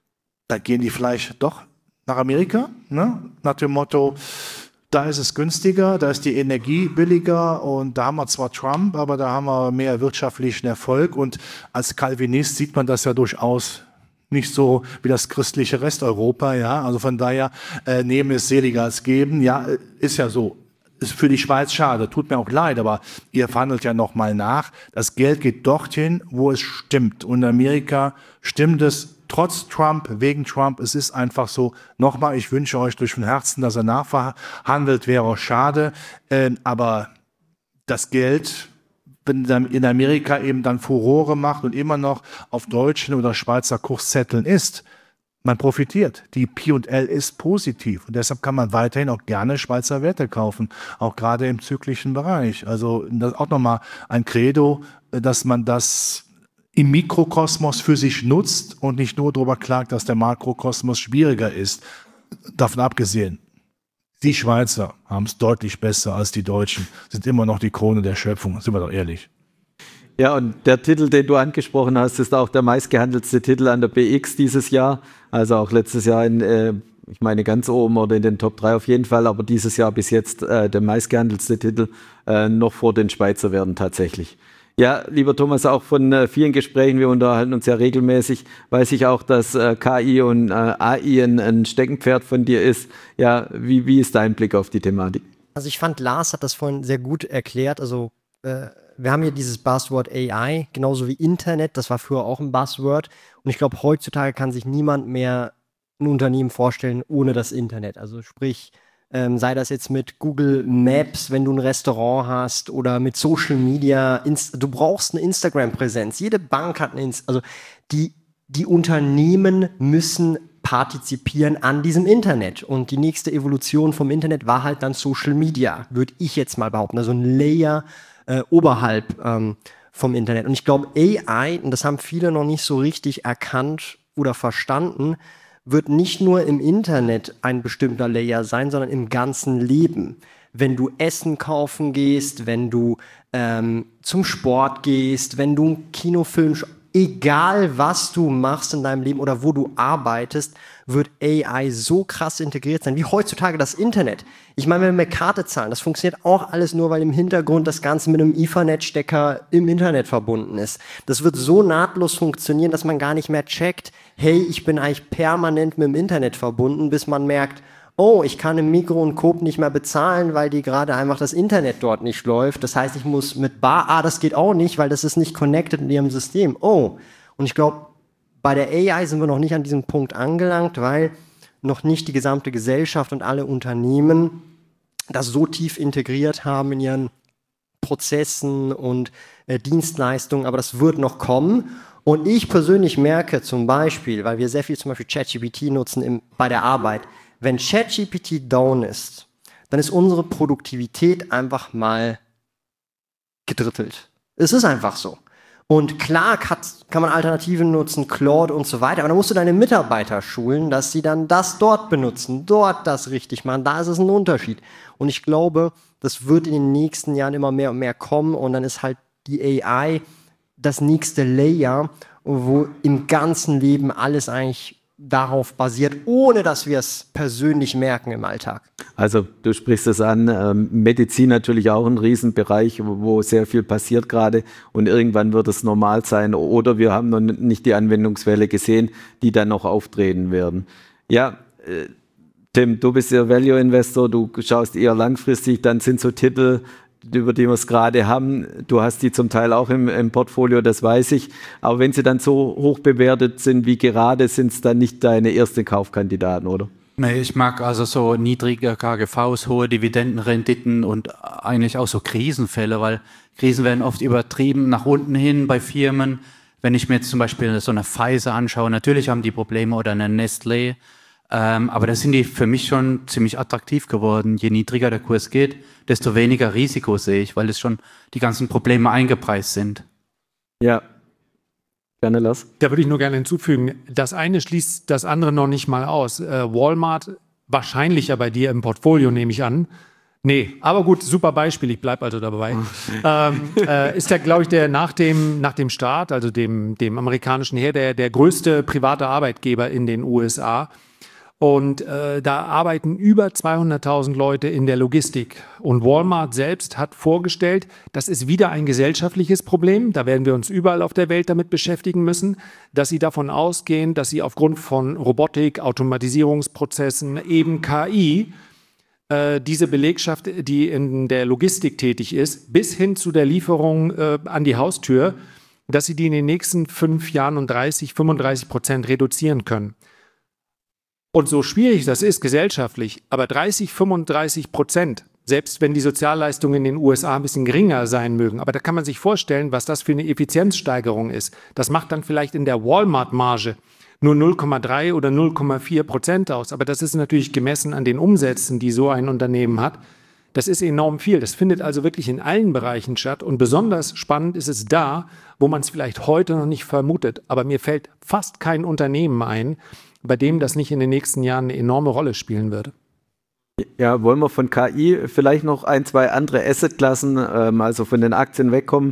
da gehen die vielleicht doch nach Amerika, ne? Nach dem Motto, da ist es günstiger, da ist die Energie billiger und da haben wir zwar Trump, aber da haben wir mehr wirtschaftlichen Erfolg und als Calvinist sieht man das ja durchaus nicht so wie das christliche Resteuropa, ja, also von daher äh, nehmen es seliger als geben, ja, ist ja so. Ist für die Schweiz schade, tut mir auch leid, aber ihr verhandelt ja nochmal nach. Das Geld geht dorthin, wo es stimmt. Und in Amerika stimmt es trotz Trump, wegen Trump. Es ist einfach so. Nochmal, ich wünsche euch durch von Herzen, dass er nachverhandelt, wäre auch schade. Ähm, aber das Geld, wenn in Amerika eben dann Furore macht und immer noch auf deutschen oder Schweizer Kurszetteln ist, man profitiert. Die P und L ist positiv und deshalb kann man weiterhin auch gerne Schweizer Werte kaufen, auch gerade im zyklischen Bereich. Also das ist auch nochmal ein Credo, dass man das im Mikrokosmos für sich nutzt und nicht nur darüber klagt, dass der Makrokosmos schwieriger ist. Davon abgesehen, die Schweizer haben es deutlich besser als die Deutschen, sind immer noch die Krone der Schöpfung, sind wir doch ehrlich. Ja, und der Titel, den du angesprochen hast, ist auch der meistgehandelste Titel an der B X dieses Jahr. Also auch letztes Jahr in, äh, ich meine ganz oben oder in den Top drei auf jeden Fall, aber dieses Jahr bis jetzt äh, der meistgehandelste Titel, äh, noch vor den Schweizer werden tatsächlich. Ja, lieber Thomas, auch von äh, vielen Gesprächen, wir unterhalten uns ja regelmäßig, weiß ich auch, dass äh, K I und äh, A I ein, ein Steckenpferd von dir ist. Ja, wie, wie ist dein Blick auf die Thematik? Also ich fand, Lars hat das vorhin sehr gut erklärt. Also äh, wir haben hier dieses Buzzword A I, genauso wie Internet, das war früher auch ein Buzzword. Und ich glaube, heutzutage kann sich niemand mehr ein Unternehmen vorstellen ohne das Internet. Also sprich, Ähm, sei das jetzt mit Google Maps, wenn du ein Restaurant hast, oder mit Social Media. Inst- du brauchst eine Instagram-Präsenz. Jede Bank hat eine Inst- also die, die Unternehmen müssen partizipieren an diesem Internet. Und die nächste Evolution vom Internet war halt dann Social Media, würde ich jetzt mal behaupten. Also ein Layer äh, oberhalb ähm, vom Internet. Und ich glaube, A I, und das haben viele noch nicht so richtig erkannt oder verstanden, wird nicht nur im Internet ein bestimmter Layer sein, sondern im ganzen Leben. Wenn du Essen kaufen gehst, wenn du ähm, zum Sport gehst, wenn du einen Kinofilm, egal was du machst in deinem Leben oder wo du arbeitest, wird A I so krass integriert sein, wie heutzutage das Internet. Ich meine, wenn wir mit Karte zahlen, das funktioniert auch alles nur, weil im Hintergrund das Ganze mit einem Ethernet-Stecker im Internet verbunden ist. Das wird so nahtlos funktionieren, dass man gar nicht mehr checkt, hey, ich bin eigentlich permanent mit dem Internet verbunden, bis man merkt, oh, ich kann im Migros und Coop nicht mehr bezahlen, weil die gerade einfach das Internet dort nicht läuft. Das heißt, ich muss mit Bar, ah, das geht auch nicht, weil das ist nicht connected in ihrem System. Oh, und ich glaube, bei der A I sind wir noch nicht an diesem Punkt angelangt, weil noch nicht die gesamte Gesellschaft und alle Unternehmen das so tief integriert haben in ihren Prozessen und äh, Dienstleistungen, aber das wird noch kommen. Und ich persönlich merke zum Beispiel, weil wir sehr viel zum Beispiel ChatGPT nutzen im, bei der Arbeit, wenn ChatGPT down ist, dann ist unsere Produktivität einfach mal gedrittelt. Es ist einfach so. Und klar kann, kann man Alternativen nutzen, Claude und so weiter, aber dann musst du deine Mitarbeiter schulen, dass sie dann das dort benutzen, dort das richtig machen. Da ist es ein Unterschied. Und ich glaube, das wird in den nächsten Jahren immer mehr und mehr kommen und dann ist halt die A I das nächste Layer, wo im ganzen Leben alles eigentlich darauf basiert, ohne dass wir es persönlich merken im Alltag. Also du sprichst es an, ähm, Medizin natürlich auch ein Riesenbereich, wo, wo sehr viel passiert gerade und irgendwann wird es normal sein oder wir haben noch nicht die Anwendungsfälle gesehen, die dann noch auftreten werden. Ja, äh, Tim, du bist ja Value Investor, du schaust eher langfristig, dann sind so Titel, über die wir es gerade haben, du hast die zum Teil auch im, im Portfolio, das weiß ich, aber wenn sie dann so hoch bewertet sind wie gerade, sind es dann nicht deine ersten Kaufkandidaten, oder? Nee, ich mag also so niedrige K G Vs, hohe Dividendenrenditen und eigentlich auch so Krisenfälle, weil Krisen werden oft übertrieben nach unten hin bei Firmen. Wenn ich mir jetzt zum Beispiel so eine Pfizer anschaue, natürlich haben die Probleme oder eine Nestlé, ähm, aber da sind die für mich schon ziemlich attraktiv geworden. Je niedriger der Kurs geht, desto weniger Risiko sehe ich, weil es schon die ganzen Probleme eingepreist sind. Ja, gerne, Lars. Da würde ich nur gerne hinzufügen, das eine schließt das andere noch nicht mal aus. Äh, Walmart, wahrscheinlich ja bei dir im Portfolio, nehme ich an. Nee, aber gut, super Beispiel, ich bleibe also dabei. ähm, äh, ist ja, glaube ich, der nach dem, nach dem Staat, also dem, dem amerikanischen Heer, der, der größte private Arbeitgeber in den U S A. Und äh, da arbeiten über zweihunderttausend Leute in der Logistik. Und Walmart selbst hat vorgestellt, das ist wieder ein gesellschaftliches Problem. Da werden wir uns überall auf der Welt damit beschäftigen müssen, dass sie davon ausgehen, dass sie aufgrund von Robotik, Automatisierungsprozessen, eben K I, äh, diese Belegschaft, die in der Logistik tätig ist, bis hin zu der Lieferung äh, an die Haustür, dass sie die in den nächsten fünf Jahren um dreißig, fünfunddreißig Prozent reduzieren können. Und so schwierig das ist gesellschaftlich, aber dreißig, fünfunddreißig Prozent, selbst wenn die Sozialleistungen in den U S A ein bisschen geringer sein mögen, aber da kann man sich vorstellen, was das für eine Effizienzsteigerung ist. Das macht dann vielleicht in der Walmart-Marge nur null Komma drei oder null Komma vier Prozent aus, aber das ist natürlich gemessen an den Umsätzen, die so ein Unternehmen hat. Das ist enorm viel. Das findet also wirklich in allen Bereichen statt und besonders spannend ist es da, wo man es vielleicht heute noch nicht vermutet, aber mir fällt fast kein Unternehmen ein, bei dem das nicht in den nächsten Jahren eine enorme Rolle spielen würde. Ja, wollen wir von K I vielleicht noch ein, zwei andere Assetklassen, ähm, also von den Aktien wegkommen,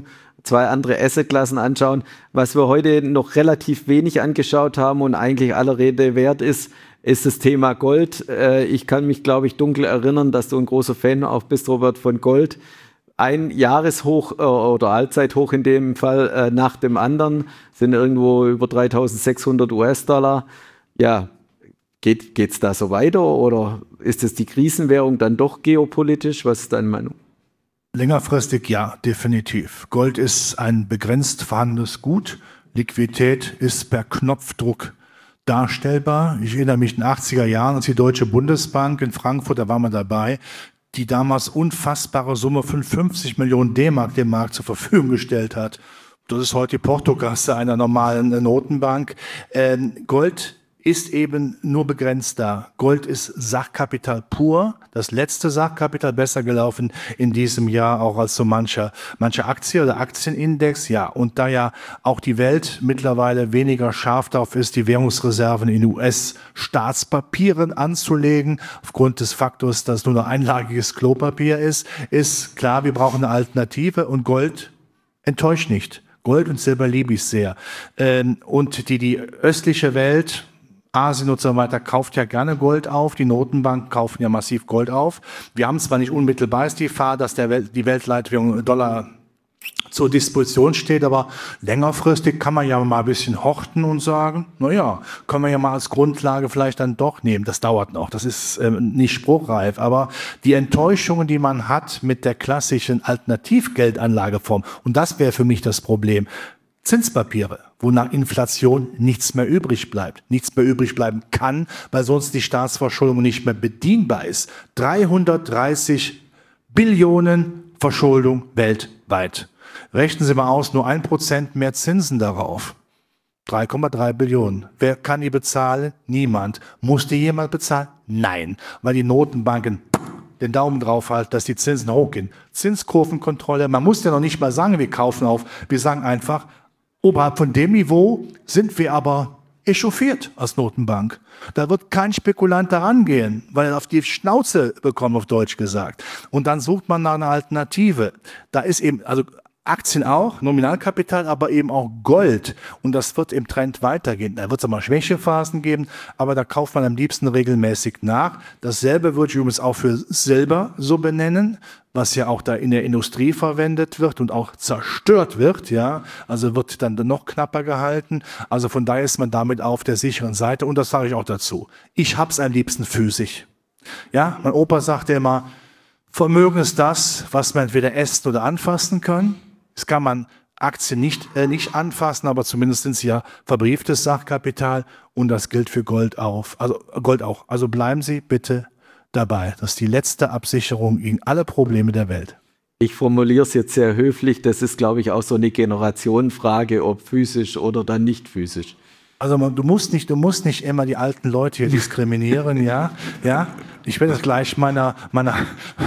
zwei andere Assetklassen anschauen. Was wir heute noch relativ wenig angeschaut haben und eigentlich aller Rede wert ist, ist das Thema Gold. Äh, ich kann mich, glaube ich, dunkel erinnern, dass du ein großer Fan auch bist, Robert, von Gold. Ein Jahreshoch äh, oder Allzeithoch in dem Fall äh, nach dem anderen sind irgendwo über dreitausendsechshundert US-Dollar. Ja, geht es da so weiter oder ist es die Krisenwährung dann doch geopolitisch? Was ist deine Meinung? Längerfristig ja, definitiv. Gold ist ein begrenzt vorhandenes Gut. Liquidität ist per Knopfdruck darstellbar. Ich erinnere mich in den achtziger Jahren, als die Deutsche Bundesbank in Frankfurt, da waren wir dabei, die damals unfassbare Summe von fünfzig Millionen D-Mark dem Markt zur Verfügung gestellt hat. Das ist heute die Portokasse einer normalen Notenbank. Ähm, Gold ist eben nur begrenzt da. Gold ist Sachkapital pur, das letzte Sachkapital, besser gelaufen in diesem Jahr auch als so mancher, mancher Aktie oder Aktienindex. Ja, und da ja auch die Welt mittlerweile weniger scharf darauf ist, die Währungsreserven in U S-Staatspapieren anzulegen, aufgrund des Faktors, dass nur noch einlagiges Klopapier ist, ist klar, wir brauchen eine Alternative und Gold enttäuscht nicht. Gold und Silber liebe ich sehr. Ähm, und die, die östliche Welt, Asien und so weiter, kauft ja gerne Gold auf. Die Notenbanken kaufen ja massiv Gold auf. Wir haben zwar nicht unmittelbar die Gefahr, dass der Welt, die Weltleitwährung Dollar zur Disposition steht, aber längerfristig kann man ja mal ein bisschen horten und sagen, naja, können wir ja mal als Grundlage vielleicht dann doch nehmen. Das dauert noch, das ist ähm, nicht spruchreif, aber die Enttäuschungen, die man hat mit der klassischen Alternativgeldanlageform, und das wäre für mich das Problem, Zinspapiere, wo nach Inflation nichts mehr übrig bleibt, nichts mehr übrig bleiben kann, weil sonst die Staatsverschuldung nicht mehr bedienbar ist. dreihundertdreißig Billionen Verschuldung weltweit. Rechnen Sie mal aus, nur ein Prozent mehr Zinsen darauf. drei Komma drei Billionen. Wer kann die bezahlen? Niemand. Muss die jemand bezahlen? Nein, weil die Notenbanken den Daumen drauf halten, dass die Zinsen hochgehen. Zinskurvenkontrolle, man muss ja noch nicht mal sagen, wir kaufen auf. Wir sagen einfach, oberhalb von dem Niveau sind wir aber echauffiert als Notenbank. Da wird kein Spekulant daran gehen, weil er auf die Schnauze bekommt, auf Deutsch gesagt. Und dann sucht man nach einer Alternative. Da ist eben, also Aktien auch, Nominalkapital, aber eben auch Gold. Und das wird im Trend weitergehen. Da wird es mal Schwächephasen geben, aber da kauft man am liebsten regelmäßig nach. Dasselbe würde ich übrigens auch für Silber so benennen, was ja auch da in der Industrie verwendet wird und auch zerstört wird, ja. Also wird dann noch knapper gehalten. Also von daher ist man damit auf der sicheren Seite. Und das sage ich auch dazu. Ich hab's am liebsten physisch. Ja, mein Opa sagte immer, Vermögen ist das, was man entweder essen oder anfassen kann. Das kann man Aktien nicht, äh, nicht anfassen, aber zumindest sind sie ja verbrieftes Sachkapital und das gilt für Gold auch. Also Gold auch. Also bleiben Sie bitte dabei. Das ist die letzte Absicherung gegen alle Probleme der Welt. Ich formuliere es jetzt sehr höflich. Das ist, glaube ich, auch so eine Generationenfrage, ob physisch oder dann nicht physisch. Also man, du musst nicht, du musst nicht immer die alten Leute hier diskriminieren, ja, ja. Ich werde es gleich meiner, meiner,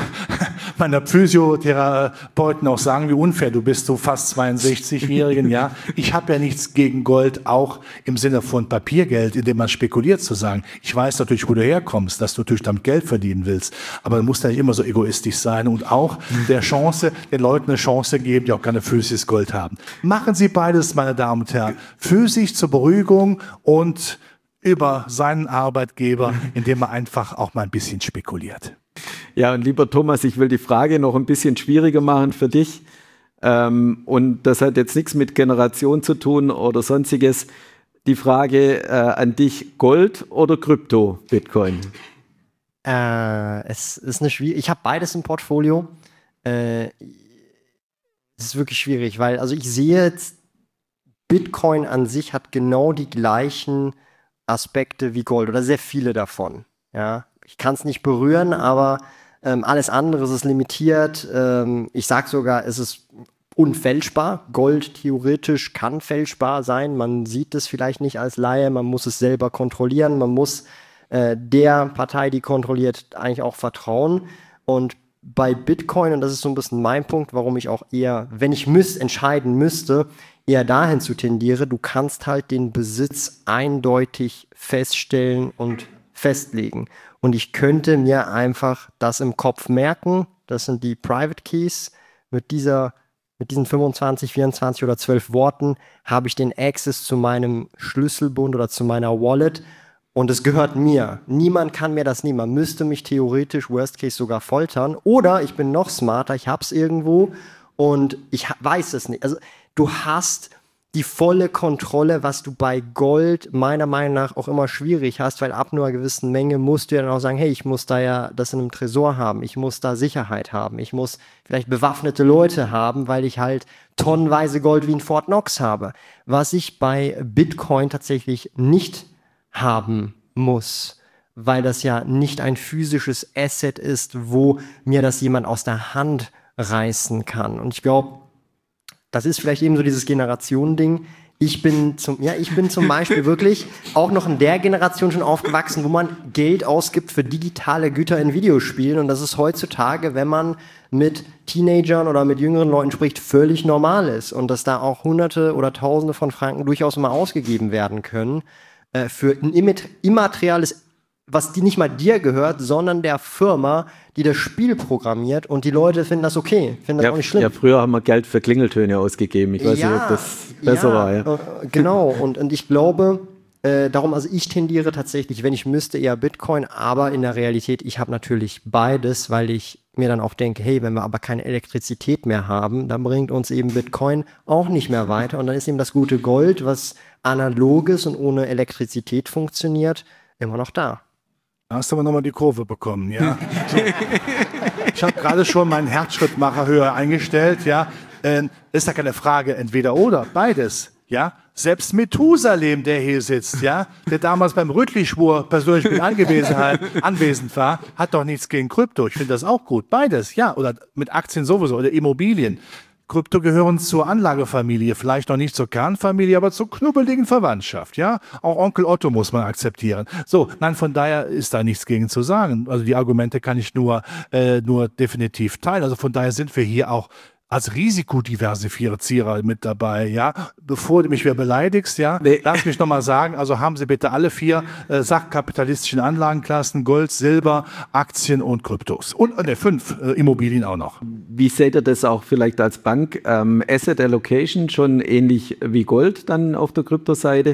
meiner Physiotherapeuten auch sagen, wie unfair du bist, so fast zweiundsechzigjährigen, ja. Ich habe ja nichts gegen Gold, auch im Sinne von Papiergeld, in dem man spekuliert, zu sagen. Ich weiß natürlich, wo du herkommst, dass du natürlich damit Geld verdienen willst, aber du musst ja nicht immer so egoistisch sein und auch der Chance, den Leuten eine Chance geben, die auch keine physisches Gold haben. Machen Sie beides, meine Damen und Herren. Physisch zur Beruhigung und über seinen Arbeitgeber, indem er einfach auch mal ein bisschen spekuliert. Ja, und lieber Thomas, ich will die Frage noch ein bisschen schwieriger machen für dich. Ähm, und das hat jetzt nichts mit Generation zu tun oder sonstiges. Die Frage äh, an dich, Gold oder Krypto, Bitcoin? Äh, es ist eine schwierige, ich habe beides im Portfolio. Äh, es ist wirklich schwierig, weil, also ich sehe jetzt, Bitcoin an sich hat genau die gleichen Aspekte wie Gold oder sehr viele davon. Ja, ich kann es nicht berühren, aber ähm, alles andere ist limitiert. Ähm, ich sage sogar, es ist unfälschbar. Gold theoretisch kann fälschbar sein. Man sieht es vielleicht nicht als Laie, man muss es selber kontrollieren. Man muss äh, der Partei, die kontrolliert, eigentlich auch vertrauen. Und bei Bitcoin, und das ist so ein bisschen mein Punkt, warum ich auch eher, wenn ich müß, entscheiden müsste, eher dahin zu tendiere, du kannst halt den Besitz eindeutig feststellen und festlegen. Und ich könnte mir einfach das im Kopf merken, das sind die Private Keys, mit dieser mit diesen fünfundzwanzig, vierundzwanzig oder zwölf Worten habe ich den Access zu meinem Schlüsselbund oder zu meiner Wallet und es gehört mir. Niemand kann mir das nehmen. Man müsste mich theoretisch, worst case, sogar foltern. Oder ich bin noch smarter, ich hab's irgendwo und ich weiß es nicht. Also du hast die volle Kontrolle, was du bei Gold meiner Meinung nach auch immer schwierig hast, weil ab nur einer gewissen Menge musst du ja dann auch sagen, hey, ich muss da ja das in einem Tresor haben, ich muss da Sicherheit haben, ich muss vielleicht bewaffnete Leute haben, weil ich halt tonnenweise Gold wie in Fort Knox habe, was ich bei Bitcoin tatsächlich nicht haben muss, weil das ja nicht ein physisches Asset ist, wo mir das jemand aus der Hand reißen kann. Und ich glaube, das ist vielleicht eben so dieses Generationending. Ich bin zum, ja, ich bin zum Beispiel wirklich auch noch in der Generation schon aufgewachsen, wo man Geld ausgibt für digitale Güter in Videospielen. Und das ist heutzutage, wenn man mit Teenagern oder mit jüngeren Leuten spricht, völlig normal ist. Und dass da auch Hunderte oder Tausende von Franken durchaus mal ausgegeben werden können äh, für ein immateriales, was die nicht mal dir gehört, sondern der Firma, die das Spiel programmiert, und die Leute finden das okay, finden das ja, auch nicht schlimm. Ja, früher haben wir Geld für Klingeltöne ausgegeben. Ich weiß ja, nicht, ob das besser ja, war. Ja. Äh, genau, und, und ich glaube, äh, darum, also ich tendiere tatsächlich, wenn ich müsste, eher Bitcoin, aber in der Realität, ich habe natürlich beides, weil ich mir dann auch denke, hey, wenn wir aber keine Elektrizität mehr haben, dann bringt uns eben Bitcoin auch nicht mehr weiter und dann ist eben das gute Gold, was analog ist und ohne Elektrizität funktioniert, immer noch da. Da hast du aber nochmal die Kurve bekommen, ja. So. Ich habe gerade schon meinen Herzschrittmacher höher eingestellt, ja. Äh, ist ja keine Frage, entweder oder, beides, ja. Selbst Methusalem, der hier sitzt, ja, der damals beim Rüttli-Schwur persönlich mit Anwesenheit, anwesend war, hat doch nichts gegen Krypto. Ich finde das auch gut, beides, ja. Oder mit Aktien sowieso oder Immobilien. Krypto gehören zur Anlagefamilie, vielleicht noch nicht zur Kernfamilie, aber zur knubbeligen Verwandtschaft, ja. Auch Onkel Otto muss man akzeptieren. So, nein, von daher ist da nichts gegen zu sagen. Also die Argumente kann ich nur, äh, nur definitiv teilen. Also von daher sind wir hier auch als Risikodiversifizierer mit dabei, ja. Bevor du mich wieder beleidigst, ja, nee. Lass mich nochmal sagen, also haben Sie bitte alle vier äh, sachkapitalistischen Anlagenklassen, Gold, Silber, Aktien und Kryptos. Und ne, fünf äh, Immobilien auch noch. Wie seht ihr das auch vielleicht als Bank? Ähm, Asset Allocation schon ähnlich wie Gold dann auf der Kryptoseite?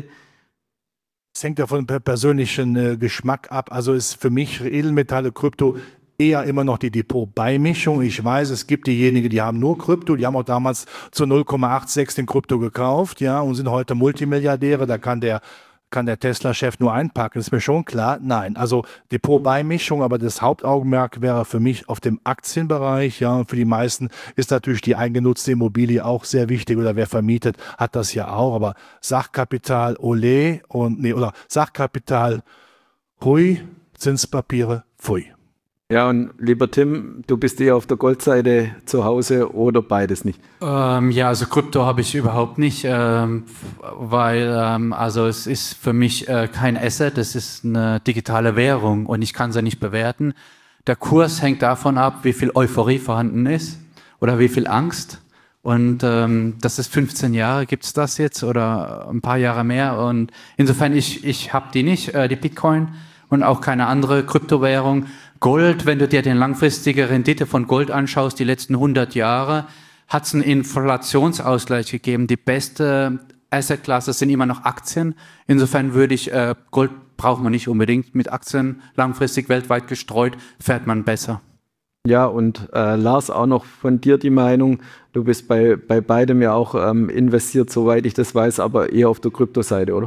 Es hängt ja von persönlichen äh, Geschmack ab. Also ist für mich Edelmetalle, Krypto eher immer noch die Depotbeimischung. Ich weiß, es gibt diejenigen, die haben nur Krypto, die haben auch damals zu null Komma sechsundachtzig den Krypto gekauft, ja, und sind heute Multimilliardäre, da kann der kann der Tesla-Chef nur einpacken, ist mir schon klar. Nein, also Depotbeimischung, aber das Hauptaugenmerk wäre für mich auf dem Aktienbereich, ja, und für die meisten ist natürlich die eingenutzte Immobilie auch sehr wichtig oder wer vermietet, hat das ja auch, aber Sachkapital, Olé und, nee, oder Sachkapital, hui, Zinspapiere, pfui. Ja, und lieber Tim, du bist eher auf der Goldseite zu Hause oder beides nicht? Ähm, ja, also Krypto habe ich überhaupt nicht, ähm, weil ähm, also es ist für mich äh, kein Asset, es ist eine digitale Währung und ich kann sie nicht bewerten. Der Kurs hängt davon ab, wie viel Euphorie vorhanden ist oder wie viel Angst. Und ähm, das ist fünfzehn Jahre, gibt es das jetzt oder ein paar Jahre mehr. Und insofern, ich, ich habe die nicht, äh, die Bitcoin und auch keine andere Kryptowährung. Gold, wenn du dir die langfristige Rendite von Gold anschaust, die letzten hundert Jahre, hat es einen Inflationsausgleich gegeben. Die beste Assetklasse sind immer noch Aktien. Insofern würde ich, äh, Gold braucht man nicht unbedingt. Mit Aktien langfristig weltweit gestreut, fährt man besser. Ja, und äh, Lars, auch noch von dir die Meinung, du bist bei, bei beidem ja auch ähm, investiert, soweit ich das weiß, aber eher auf der Kryptoseite, oder?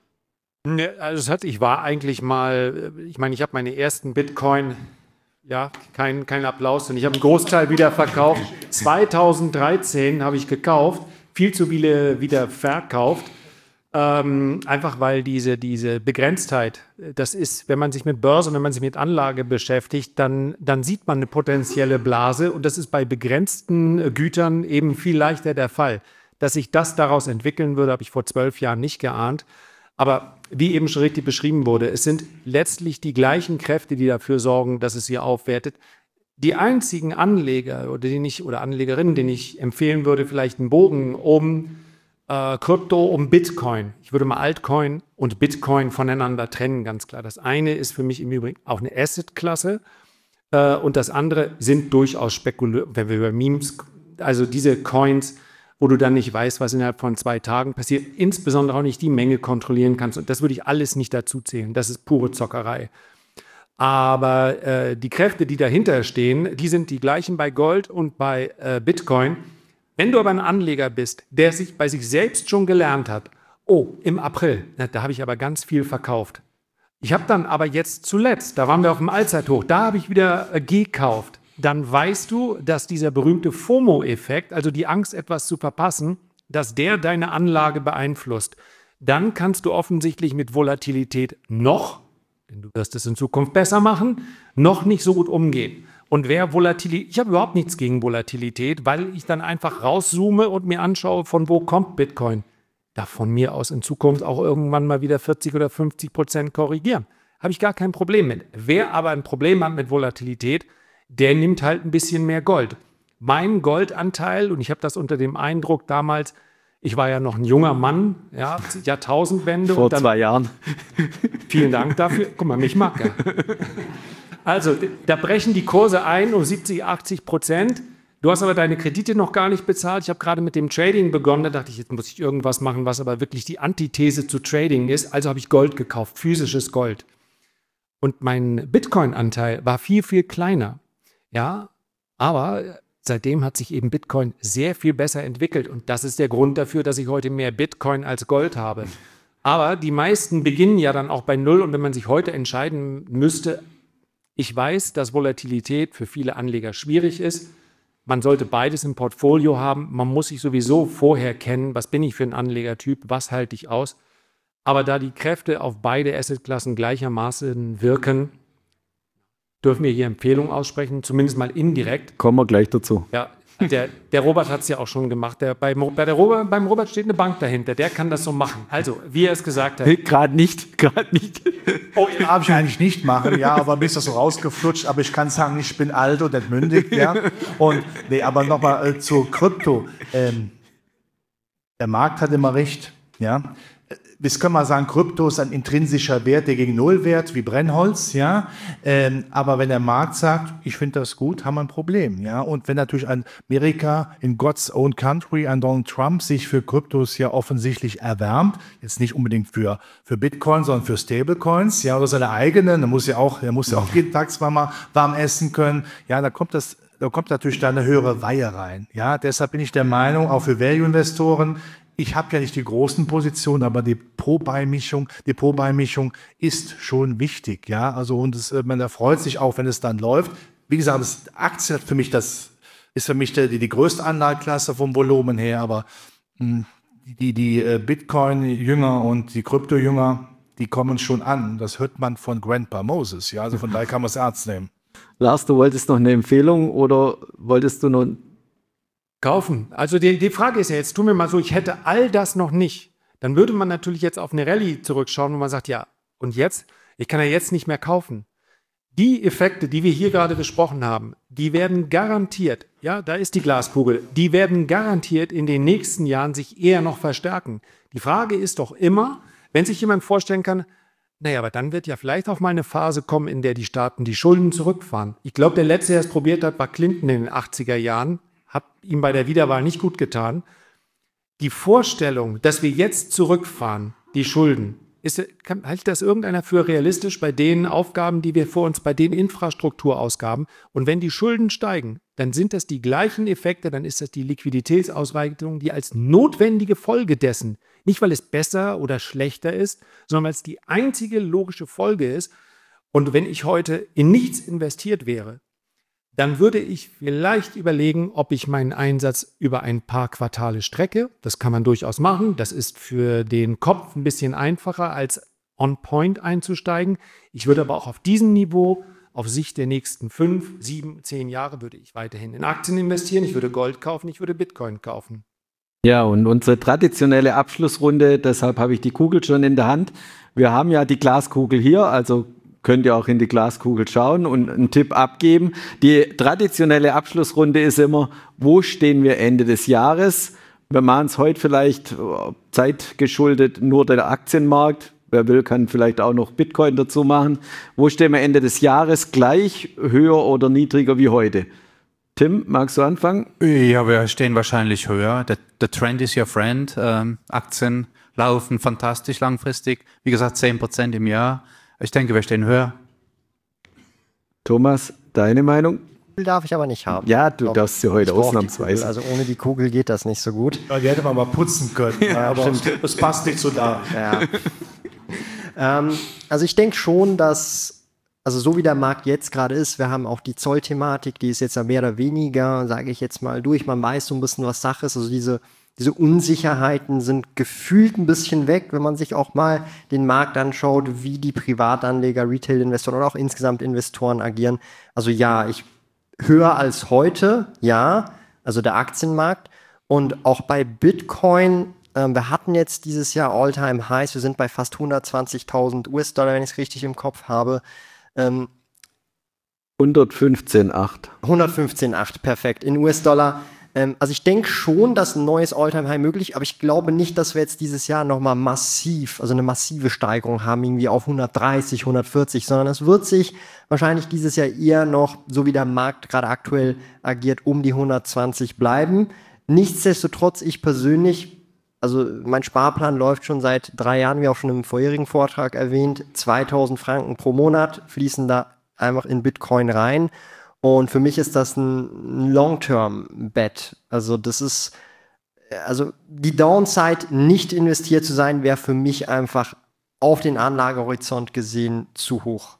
Also es hat, ich war eigentlich mal, ich meine, ich habe meine ersten Bitcoin, ja, kein, kein Applaus, denn ich habe einen Großteil wieder verkauft. zweitausenddreizehn habe ich gekauft, viel zu viele wieder verkauft, ähm, einfach weil diese, diese Begrenztheit, das ist, wenn man sich mit Börse, wenn man sich mit Anlage beschäftigt, dann, dann sieht man eine potenzielle Blase und das ist bei begrenzten Gütern eben viel leichter der Fall. Dass sich das daraus entwickeln würde, habe ich vor zwölf Jahren nicht geahnt. Aber wie eben schon richtig beschrieben wurde, es sind letztlich die gleichen Kräfte, die dafür sorgen, dass es hier aufwertet. Die einzigen Anleger oder, den ich, oder Anlegerinnen, denen ich empfehlen würde, vielleicht einen Bogen um äh, Krypto, um Bitcoin. Ich würde mal Altcoin und Bitcoin voneinander trennen, ganz klar. Das eine ist für mich im Übrigen auch eine Assetklasse äh, und das andere sind durchaus Spekulationen, wenn wir über Memes Also diese Coins, wo du dann nicht weißt, was innerhalb von zwei Tagen passiert, insbesondere auch nicht die Menge kontrollieren kannst. Und das würde ich alles nicht dazu zählen. Das ist pure Zockerei. Aber äh, die Kräfte, die dahinter stehen, die sind die gleichen bei Gold und bei äh, Bitcoin. Wenn du aber ein Anleger bist, der sich bei sich selbst schon gelernt hat, oh, im April, na, da habe ich aber ganz viel verkauft. Ich habe dann aber jetzt zuletzt, da waren wir auf dem Allzeithoch, da habe ich wieder äh, gekauft. Dann weißt du, dass dieser berühmte FOMO-Effekt, also die Angst, etwas zu verpassen, dass der deine Anlage beeinflusst. Dann kannst du offensichtlich mit Volatilität noch, denn du wirst es in Zukunft besser machen, noch nicht so gut umgehen. Und wer Volatilität, ich habe überhaupt nichts gegen Volatilität, weil ich dann einfach rauszoome und mir anschaue, von wo kommt Bitcoin. Darf von mir aus in Zukunft auch irgendwann mal wieder vierzig oder fünfzig Prozent korrigieren. Habe ich gar kein Problem mit. Wer aber ein Problem hat mit Volatilität, der nimmt halt ein bisschen mehr Gold. Mein Goldanteil, und ich habe das unter dem Eindruck damals, ich war ja noch ein junger Mann, ja, Jahrtausendwende. Vor und dann, zwei Jahren. Vielen Dank dafür. Guck mal, mich mag er. Also, da brechen die Kurse ein um siebzig, achtzig Prozent. Du hast aber deine Kredite noch gar nicht bezahlt. Ich habe gerade mit dem Trading begonnen. Da dachte ich, jetzt muss ich irgendwas machen, was aber wirklich die Antithese zu Trading ist. Also habe ich Gold gekauft, physisches Gold. Und mein Bitcoin-Anteil war viel, viel kleiner. Ja, aber seitdem hat sich eben Bitcoin sehr viel besser entwickelt. Und das ist der Grund dafür, dass ich heute mehr Bitcoin als Gold habe. Aber die meisten beginnen ja dann auch bei Null. Und wenn man sich heute entscheiden müsste, ich weiß, dass Volatilität für viele Anleger schwierig ist. Man sollte beides im Portfolio haben. Man muss sich sowieso vorher kennen, was bin ich für ein Anlegertyp, was halte ich aus. Aber da die Kräfte auf beide Assetklassen gleichermaßen wirken, dürfen wir hier Empfehlungen aussprechen, zumindest mal indirekt. Kommen wir gleich dazu. Ja, der, der Robert hat es ja auch schon gemacht. Der, bei, bei der Robert, beim Robert steht eine Bank dahinter, der kann das so machen. Also, wie er es gesagt hat. Gerade nicht, gerade nicht. Oh, ja, darf ich eigentlich nicht machen, ja, aber mir ist das so rausgeflutscht. Aber ich kann sagen, ich bin alt und entmündigt, ja. Und, nee, aber nochmal äh, zu Krypto. Ähm, der Markt hat immer recht, ja. Das können wir sagen, Krypto ist ein intrinsischer Wert, der gegen Null wert, wie Brennholz, ja. Ähm, aber wenn der Markt sagt, ich finde das gut, haben wir ein Problem, ja. Und wenn natürlich ein Amerika in God's own country, ein Donald Trump sich für Kryptos ja offensichtlich erwärmt, jetzt nicht unbedingt für, für Bitcoin, sondern für Stablecoins, ja, oder seine eigenen, da muss ja auch, der muss ja auch jeden Tag zweimal warm essen können, ja, da kommt das, da kommt natürlich da eine höhere Weihe rein, ja. Deshalb bin ich der Meinung, auch für Value-Investoren, ich habe ja nicht die großen Positionen, aber die Pro-Beimischung, die Pro-Beimischung ist schon wichtig, ja. Also und es, man erfreut sich auch, wenn es dann läuft. Wie gesagt, das Aktien hat für mich das ist für mich die, die größte Anlageklasse vom Volumen her, aber mh, die die äh, Bitcoin-Jünger und die Krypto-Jünger, die kommen schon an. Das hört man von Grandpa Moses, ja. Also von daher kann man es ernst nehmen. Lars, du wolltest noch eine Empfehlung oder wolltest du noch Kaufen. Also die, die Frage ist ja jetzt, tu mir mal so, ich hätte all das noch nicht. Dann würde man natürlich jetzt auf eine Rallye zurückschauen, wo man sagt, ja, und jetzt? Ich kann ja jetzt nicht mehr kaufen. Die Effekte, die wir hier gerade besprochen haben, die werden garantiert, ja, da ist die Glaskugel, die werden garantiert in den nächsten Jahren sich eher noch verstärken. Die Frage ist doch immer, wenn sich jemand vorstellen kann, naja, aber dann wird ja vielleicht auch mal eine Phase kommen, in der die Staaten die Schulden zurückfahren. Ich glaube, der Letzte, der es probiert hat, war Clinton in den achtziger Jahren. Hat ihm bei der Wiederwahl nicht gut getan. Die Vorstellung, dass wir jetzt zurückfahren, die Schulden, ist, kann, hält das irgendeiner für realistisch bei den Aufgaben, die wir vor uns, bei den Infrastrukturausgaben? Und wenn die Schulden steigen, dann sind das die gleichen Effekte, dann ist das die Liquiditätsausweitung, die als notwendige Folge dessen, nicht weil es besser oder schlechter ist, sondern weil es die einzige logische Folge ist. Und wenn ich heute in nichts investiert wäre, dann würde ich vielleicht überlegen, ob ich meinen Einsatz über ein paar Quartale strecke. Das kann man durchaus machen. Das ist für den Kopf ein bisschen einfacher, als on point einzusteigen. Ich würde aber auch auf diesem Niveau, auf Sicht der nächsten fünf, sieben, zehn Jahre, würde ich weiterhin in Aktien investieren. Ich würde Gold kaufen, ich würde Bitcoin kaufen. Ja, und unsere traditionelle Abschlussrunde, deshalb habe ich die Kugel schon in der Hand. Wir haben ja die Glaskugel hier, also könnt ihr auch in die Glaskugel schauen und einen Tipp abgeben. Die traditionelle Abschlussrunde ist immer, wo stehen wir Ende des Jahres? Wir machen es heute vielleicht zeitgeschuldet nur der Aktienmarkt. Wer will, kann vielleicht auch noch Bitcoin dazu machen. Wo stehen wir Ende des Jahres? Gleich, höher oder niedriger wie heute? Tim, magst du anfangen? Ja, wir stehen wahrscheinlich höher. The, the trend is your friend. Ähm, Aktien laufen fantastisch langfristig. Wie gesagt, zehn Prozent im Jahr. Ich denke, wir stehen höher. Thomas, deine Meinung? Kugel darf ich aber nicht haben. Ja, du Doch, darfst sie heute ich brauch die ausnahmsweise. Kugel. Also ohne die Kugel geht das nicht so gut. Ja, die hätte man mal putzen können, ja, aber das passt nicht so da. Ja. ähm, also ich denke schon, dass, also so wie der Markt jetzt gerade ist, wir haben auch die Zollthematik, die ist jetzt ja mehr oder weniger, sage ich jetzt mal, durch. Man weiß so ein bisschen, was Sache ist. Also diese, diese Unsicherheiten sind gefühlt ein bisschen weg, wenn man sich auch mal den Markt anschaut, wie die Privatanleger, Retail-Investoren oder auch insgesamt Investoren agieren. Also ja, ich höher als heute, ja, also der Aktienmarkt. Und auch bei Bitcoin, ähm, wir hatten jetzt dieses Jahr All-Time-Highs, wir sind bei fast hundertzwanzigtausend U S-Dollar, wenn ich es richtig im Kopf habe. Ähm, hundertfünfzehn Komma acht. hundertfünfzehn Komma acht, perfekt, in U S-Dollar. Ähm, also ich denke schon, dass ein neues All-Time-High möglich ist, aber ich glaube nicht, dass wir jetzt dieses Jahr nochmal massiv, also eine massive Steigerung haben, irgendwie auf hundertdreißig, hundertvierzig, sondern es wird sich wahrscheinlich dieses Jahr eher noch, so wie der Markt gerade aktuell agiert, um die hundertzwanzig bleiben. Nichtsdestotrotz, ich persönlich, also mein Sparplan läuft schon seit drei Jahren, wie auch schon im vorherigen Vortrag erwähnt, zweitausend Franken pro Monat fließen da einfach in Bitcoin rein. Und für mich ist das ein Long-Term-Bet. Also das ist, also die Downside, nicht investiert zu sein, wäre für mich einfach auf den Anlagehorizont gesehen zu hoch.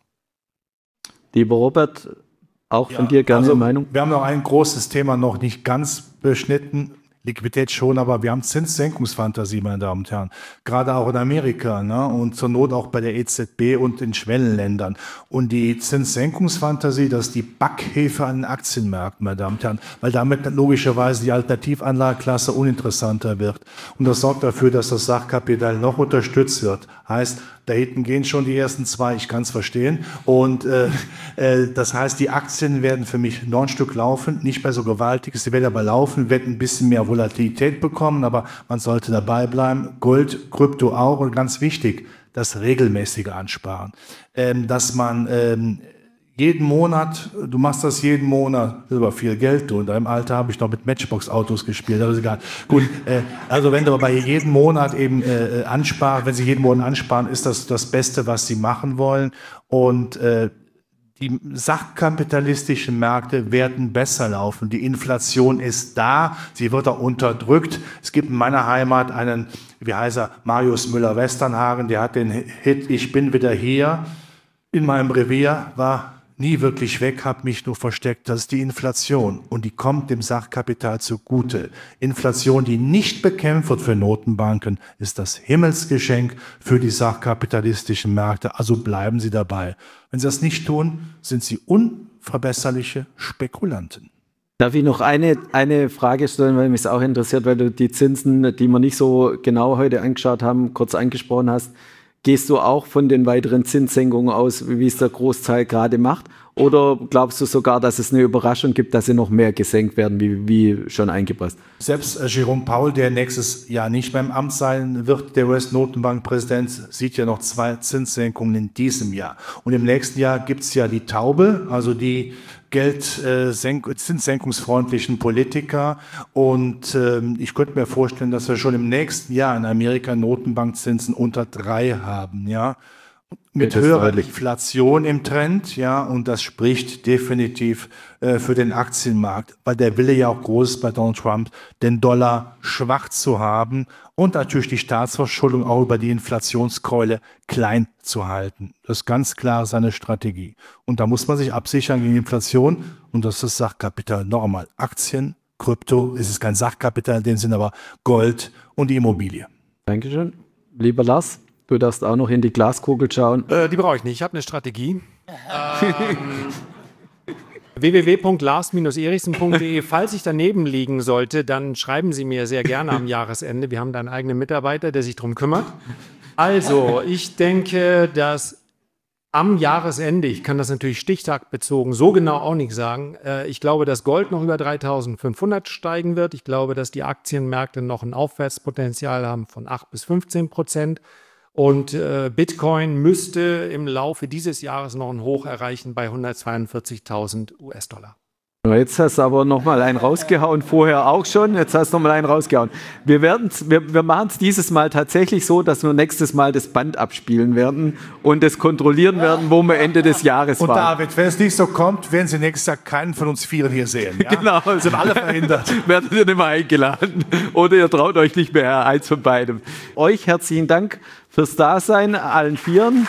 Lieber Robert, auch von Ja, dir gerne also, eine Meinung? Wir haben noch ein großes Thema noch nicht ganz beschnitten. Liquidität schon, aber wir haben Zinssenkungsfantasie, meine Damen und Herren. Gerade auch in Amerika, ne? Und zur Not auch bei der E Z B und in Schwellenländern. Und die Zinssenkungsfantasie, das ist die Backhefe an den Aktienmärkten, meine Damen und Herren, weil damit logischerweise die Alternativanlageklasse uninteressanter wird. Und das sorgt dafür, dass das Sachkapital noch unterstützt wird. Heißt, da hinten gehen schon die ersten zwei, ich kann es verstehen. Und äh, äh, das heißt, die Aktien werden für mich noch ein Stück laufen, nicht mehr so gewaltig, sie werden aber laufen, werden ein bisschen mehr Volatilität bekommen, aber man sollte dabei bleiben. Gold, Krypto auch und ganz wichtig, das regelmäßige Ansparen. Ähm, dass man ähm, jeden Monat, du machst das jeden Monat, das ist aber viel Geld, du. In deinem Alter habe ich noch mit Matchbox-Autos gespielt, aber ist egal. Gut, äh, also wenn du aber jeden Monat eben äh, ansparen, wenn sie jeden Monat ansparen, ist das das Beste, was sie machen wollen. Und äh, die sachkapitalistischen Märkte werden besser laufen. Die Inflation ist da, sie wird auch unterdrückt. Es gibt in meiner Heimat einen, wie heißt er, Marius Müller-Westernhagen, der hat den Hit "Ich bin wieder hier" in meinem Revier, war nie wirklich weg, habe mich nur versteckt. Das ist die Inflation und die kommt dem Sachkapital zugute. Inflation, die nicht bekämpft wird für Notenbanken, ist das Himmelsgeschenk für die sachkapitalistischen Märkte. Also bleiben Sie dabei. Wenn Sie das nicht tun, sind Sie unverbesserliche Spekulanten. Darf ich noch eine, eine Frage stellen, weil mich es auch interessiert, weil du die Zinsen, die wir nicht so genau heute angeschaut haben, kurz angesprochen hast. Gehst du auch von den weiteren Zinssenkungen aus, wie es der Großteil gerade macht? Oder glaubst du sogar, dass es eine Überraschung gibt, dass sie noch mehr gesenkt werden, wie, wie schon eingepresst? Selbst äh, Jerome Powell, der nächstes Jahr nicht beim Amt sein wird, der U S-Notenbankpräsident, sieht ja noch zwei Zinssenkungen in diesem Jahr. Und im nächsten Jahr gibt es ja die Taube, also die Geld, äh, zinssenkungsfreundlichen Politiker. Und ähm, ich könnte mir vorstellen, dass wir schon im nächsten Jahr in Amerika Notenbankzinsen unter drei haben, ja. Mit höherer Inflation im Trend, ja, und das spricht definitiv äh, für den Aktienmarkt, weil der Wille ja auch groß ist bei Donald Trump, den Dollar schwach zu haben und natürlich die Staatsverschuldung auch über die Inflationskeule klein zu halten. Das ist ganz klar seine Strategie. Und da muss man sich absichern gegen Inflation und das ist das Sachkapital normal. Aktien, Krypto, es ist kein Sachkapital in dem Sinne, aber Gold und die Immobilie. Dankeschön. Lieber Lars, du darfst auch noch in die Glaskugel schauen. Äh, die brauche ich nicht. Ich habe eine Strategie. ähm, w w w punkt lars Bindestrich erichsen punkt de. Falls ich daneben liegen sollte, dann schreiben Sie mir sehr gerne am Jahresende. Wir haben da einen eigenen Mitarbeiter, der sich darum kümmert. Also, ich denke, dass am Jahresende, ich kann das natürlich stichtagbezogen so genau auch nicht sagen, äh, ich glaube, dass Gold noch über dreitausendfünfhundert steigen wird. Ich glaube, dass die Aktienmärkte noch ein Aufwärtspotenzial haben von acht bis fünfzehn Prozent. Und äh, Bitcoin müsste im Laufe dieses Jahres noch ein Hoch erreichen bei hundertzweiundvierzigtausend U S-Dollar. Jetzt hast du aber noch mal einen rausgehauen, vorher auch schon, jetzt hast du noch mal einen rausgehauen. Wir, wir, wir machen es dieses Mal tatsächlich so, dass wir nächstes Mal das Band abspielen werden und das kontrollieren werden, wo wir Ende des Jahres und waren. Und David, wenn es nicht so kommt, werden Sie nächstes Jahr keinen von uns Vieren hier sehen. Ja? Genau. Sind alle verhindert. Werdet ihr nicht mehr eingeladen oder ihr traut euch nicht mehr, eins von beidem. Euch herzlichen Dank fürs Dasein, allen Vieren.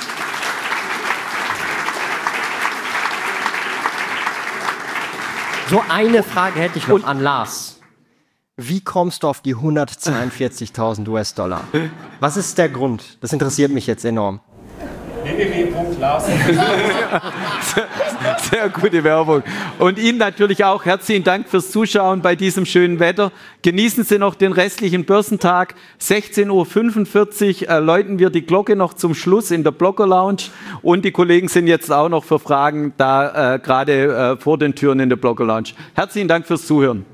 So eine Frage hätte ich noch und an Lars. Wie kommst du auf die hundertzweiundvierzigtausend US-Dollar? Was ist der Grund? Das interessiert mich jetzt enorm. w w w punkt lars sehr, sehr gute Werbung. Und Ihnen natürlich auch herzlichen Dank fürs Zuschauen bei diesem schönen Wetter. Genießen Sie noch den restlichen Börsentag. sechzehn Uhr fünfundvierzig äh, läuten wir die Glocke noch zum Schluss in der Blogger Lounge. Und die Kollegen sind jetzt auch noch für Fragen da, äh, gerade äh, vor den Türen in der Blogger Lounge. Herzlichen Dank fürs Zuhören.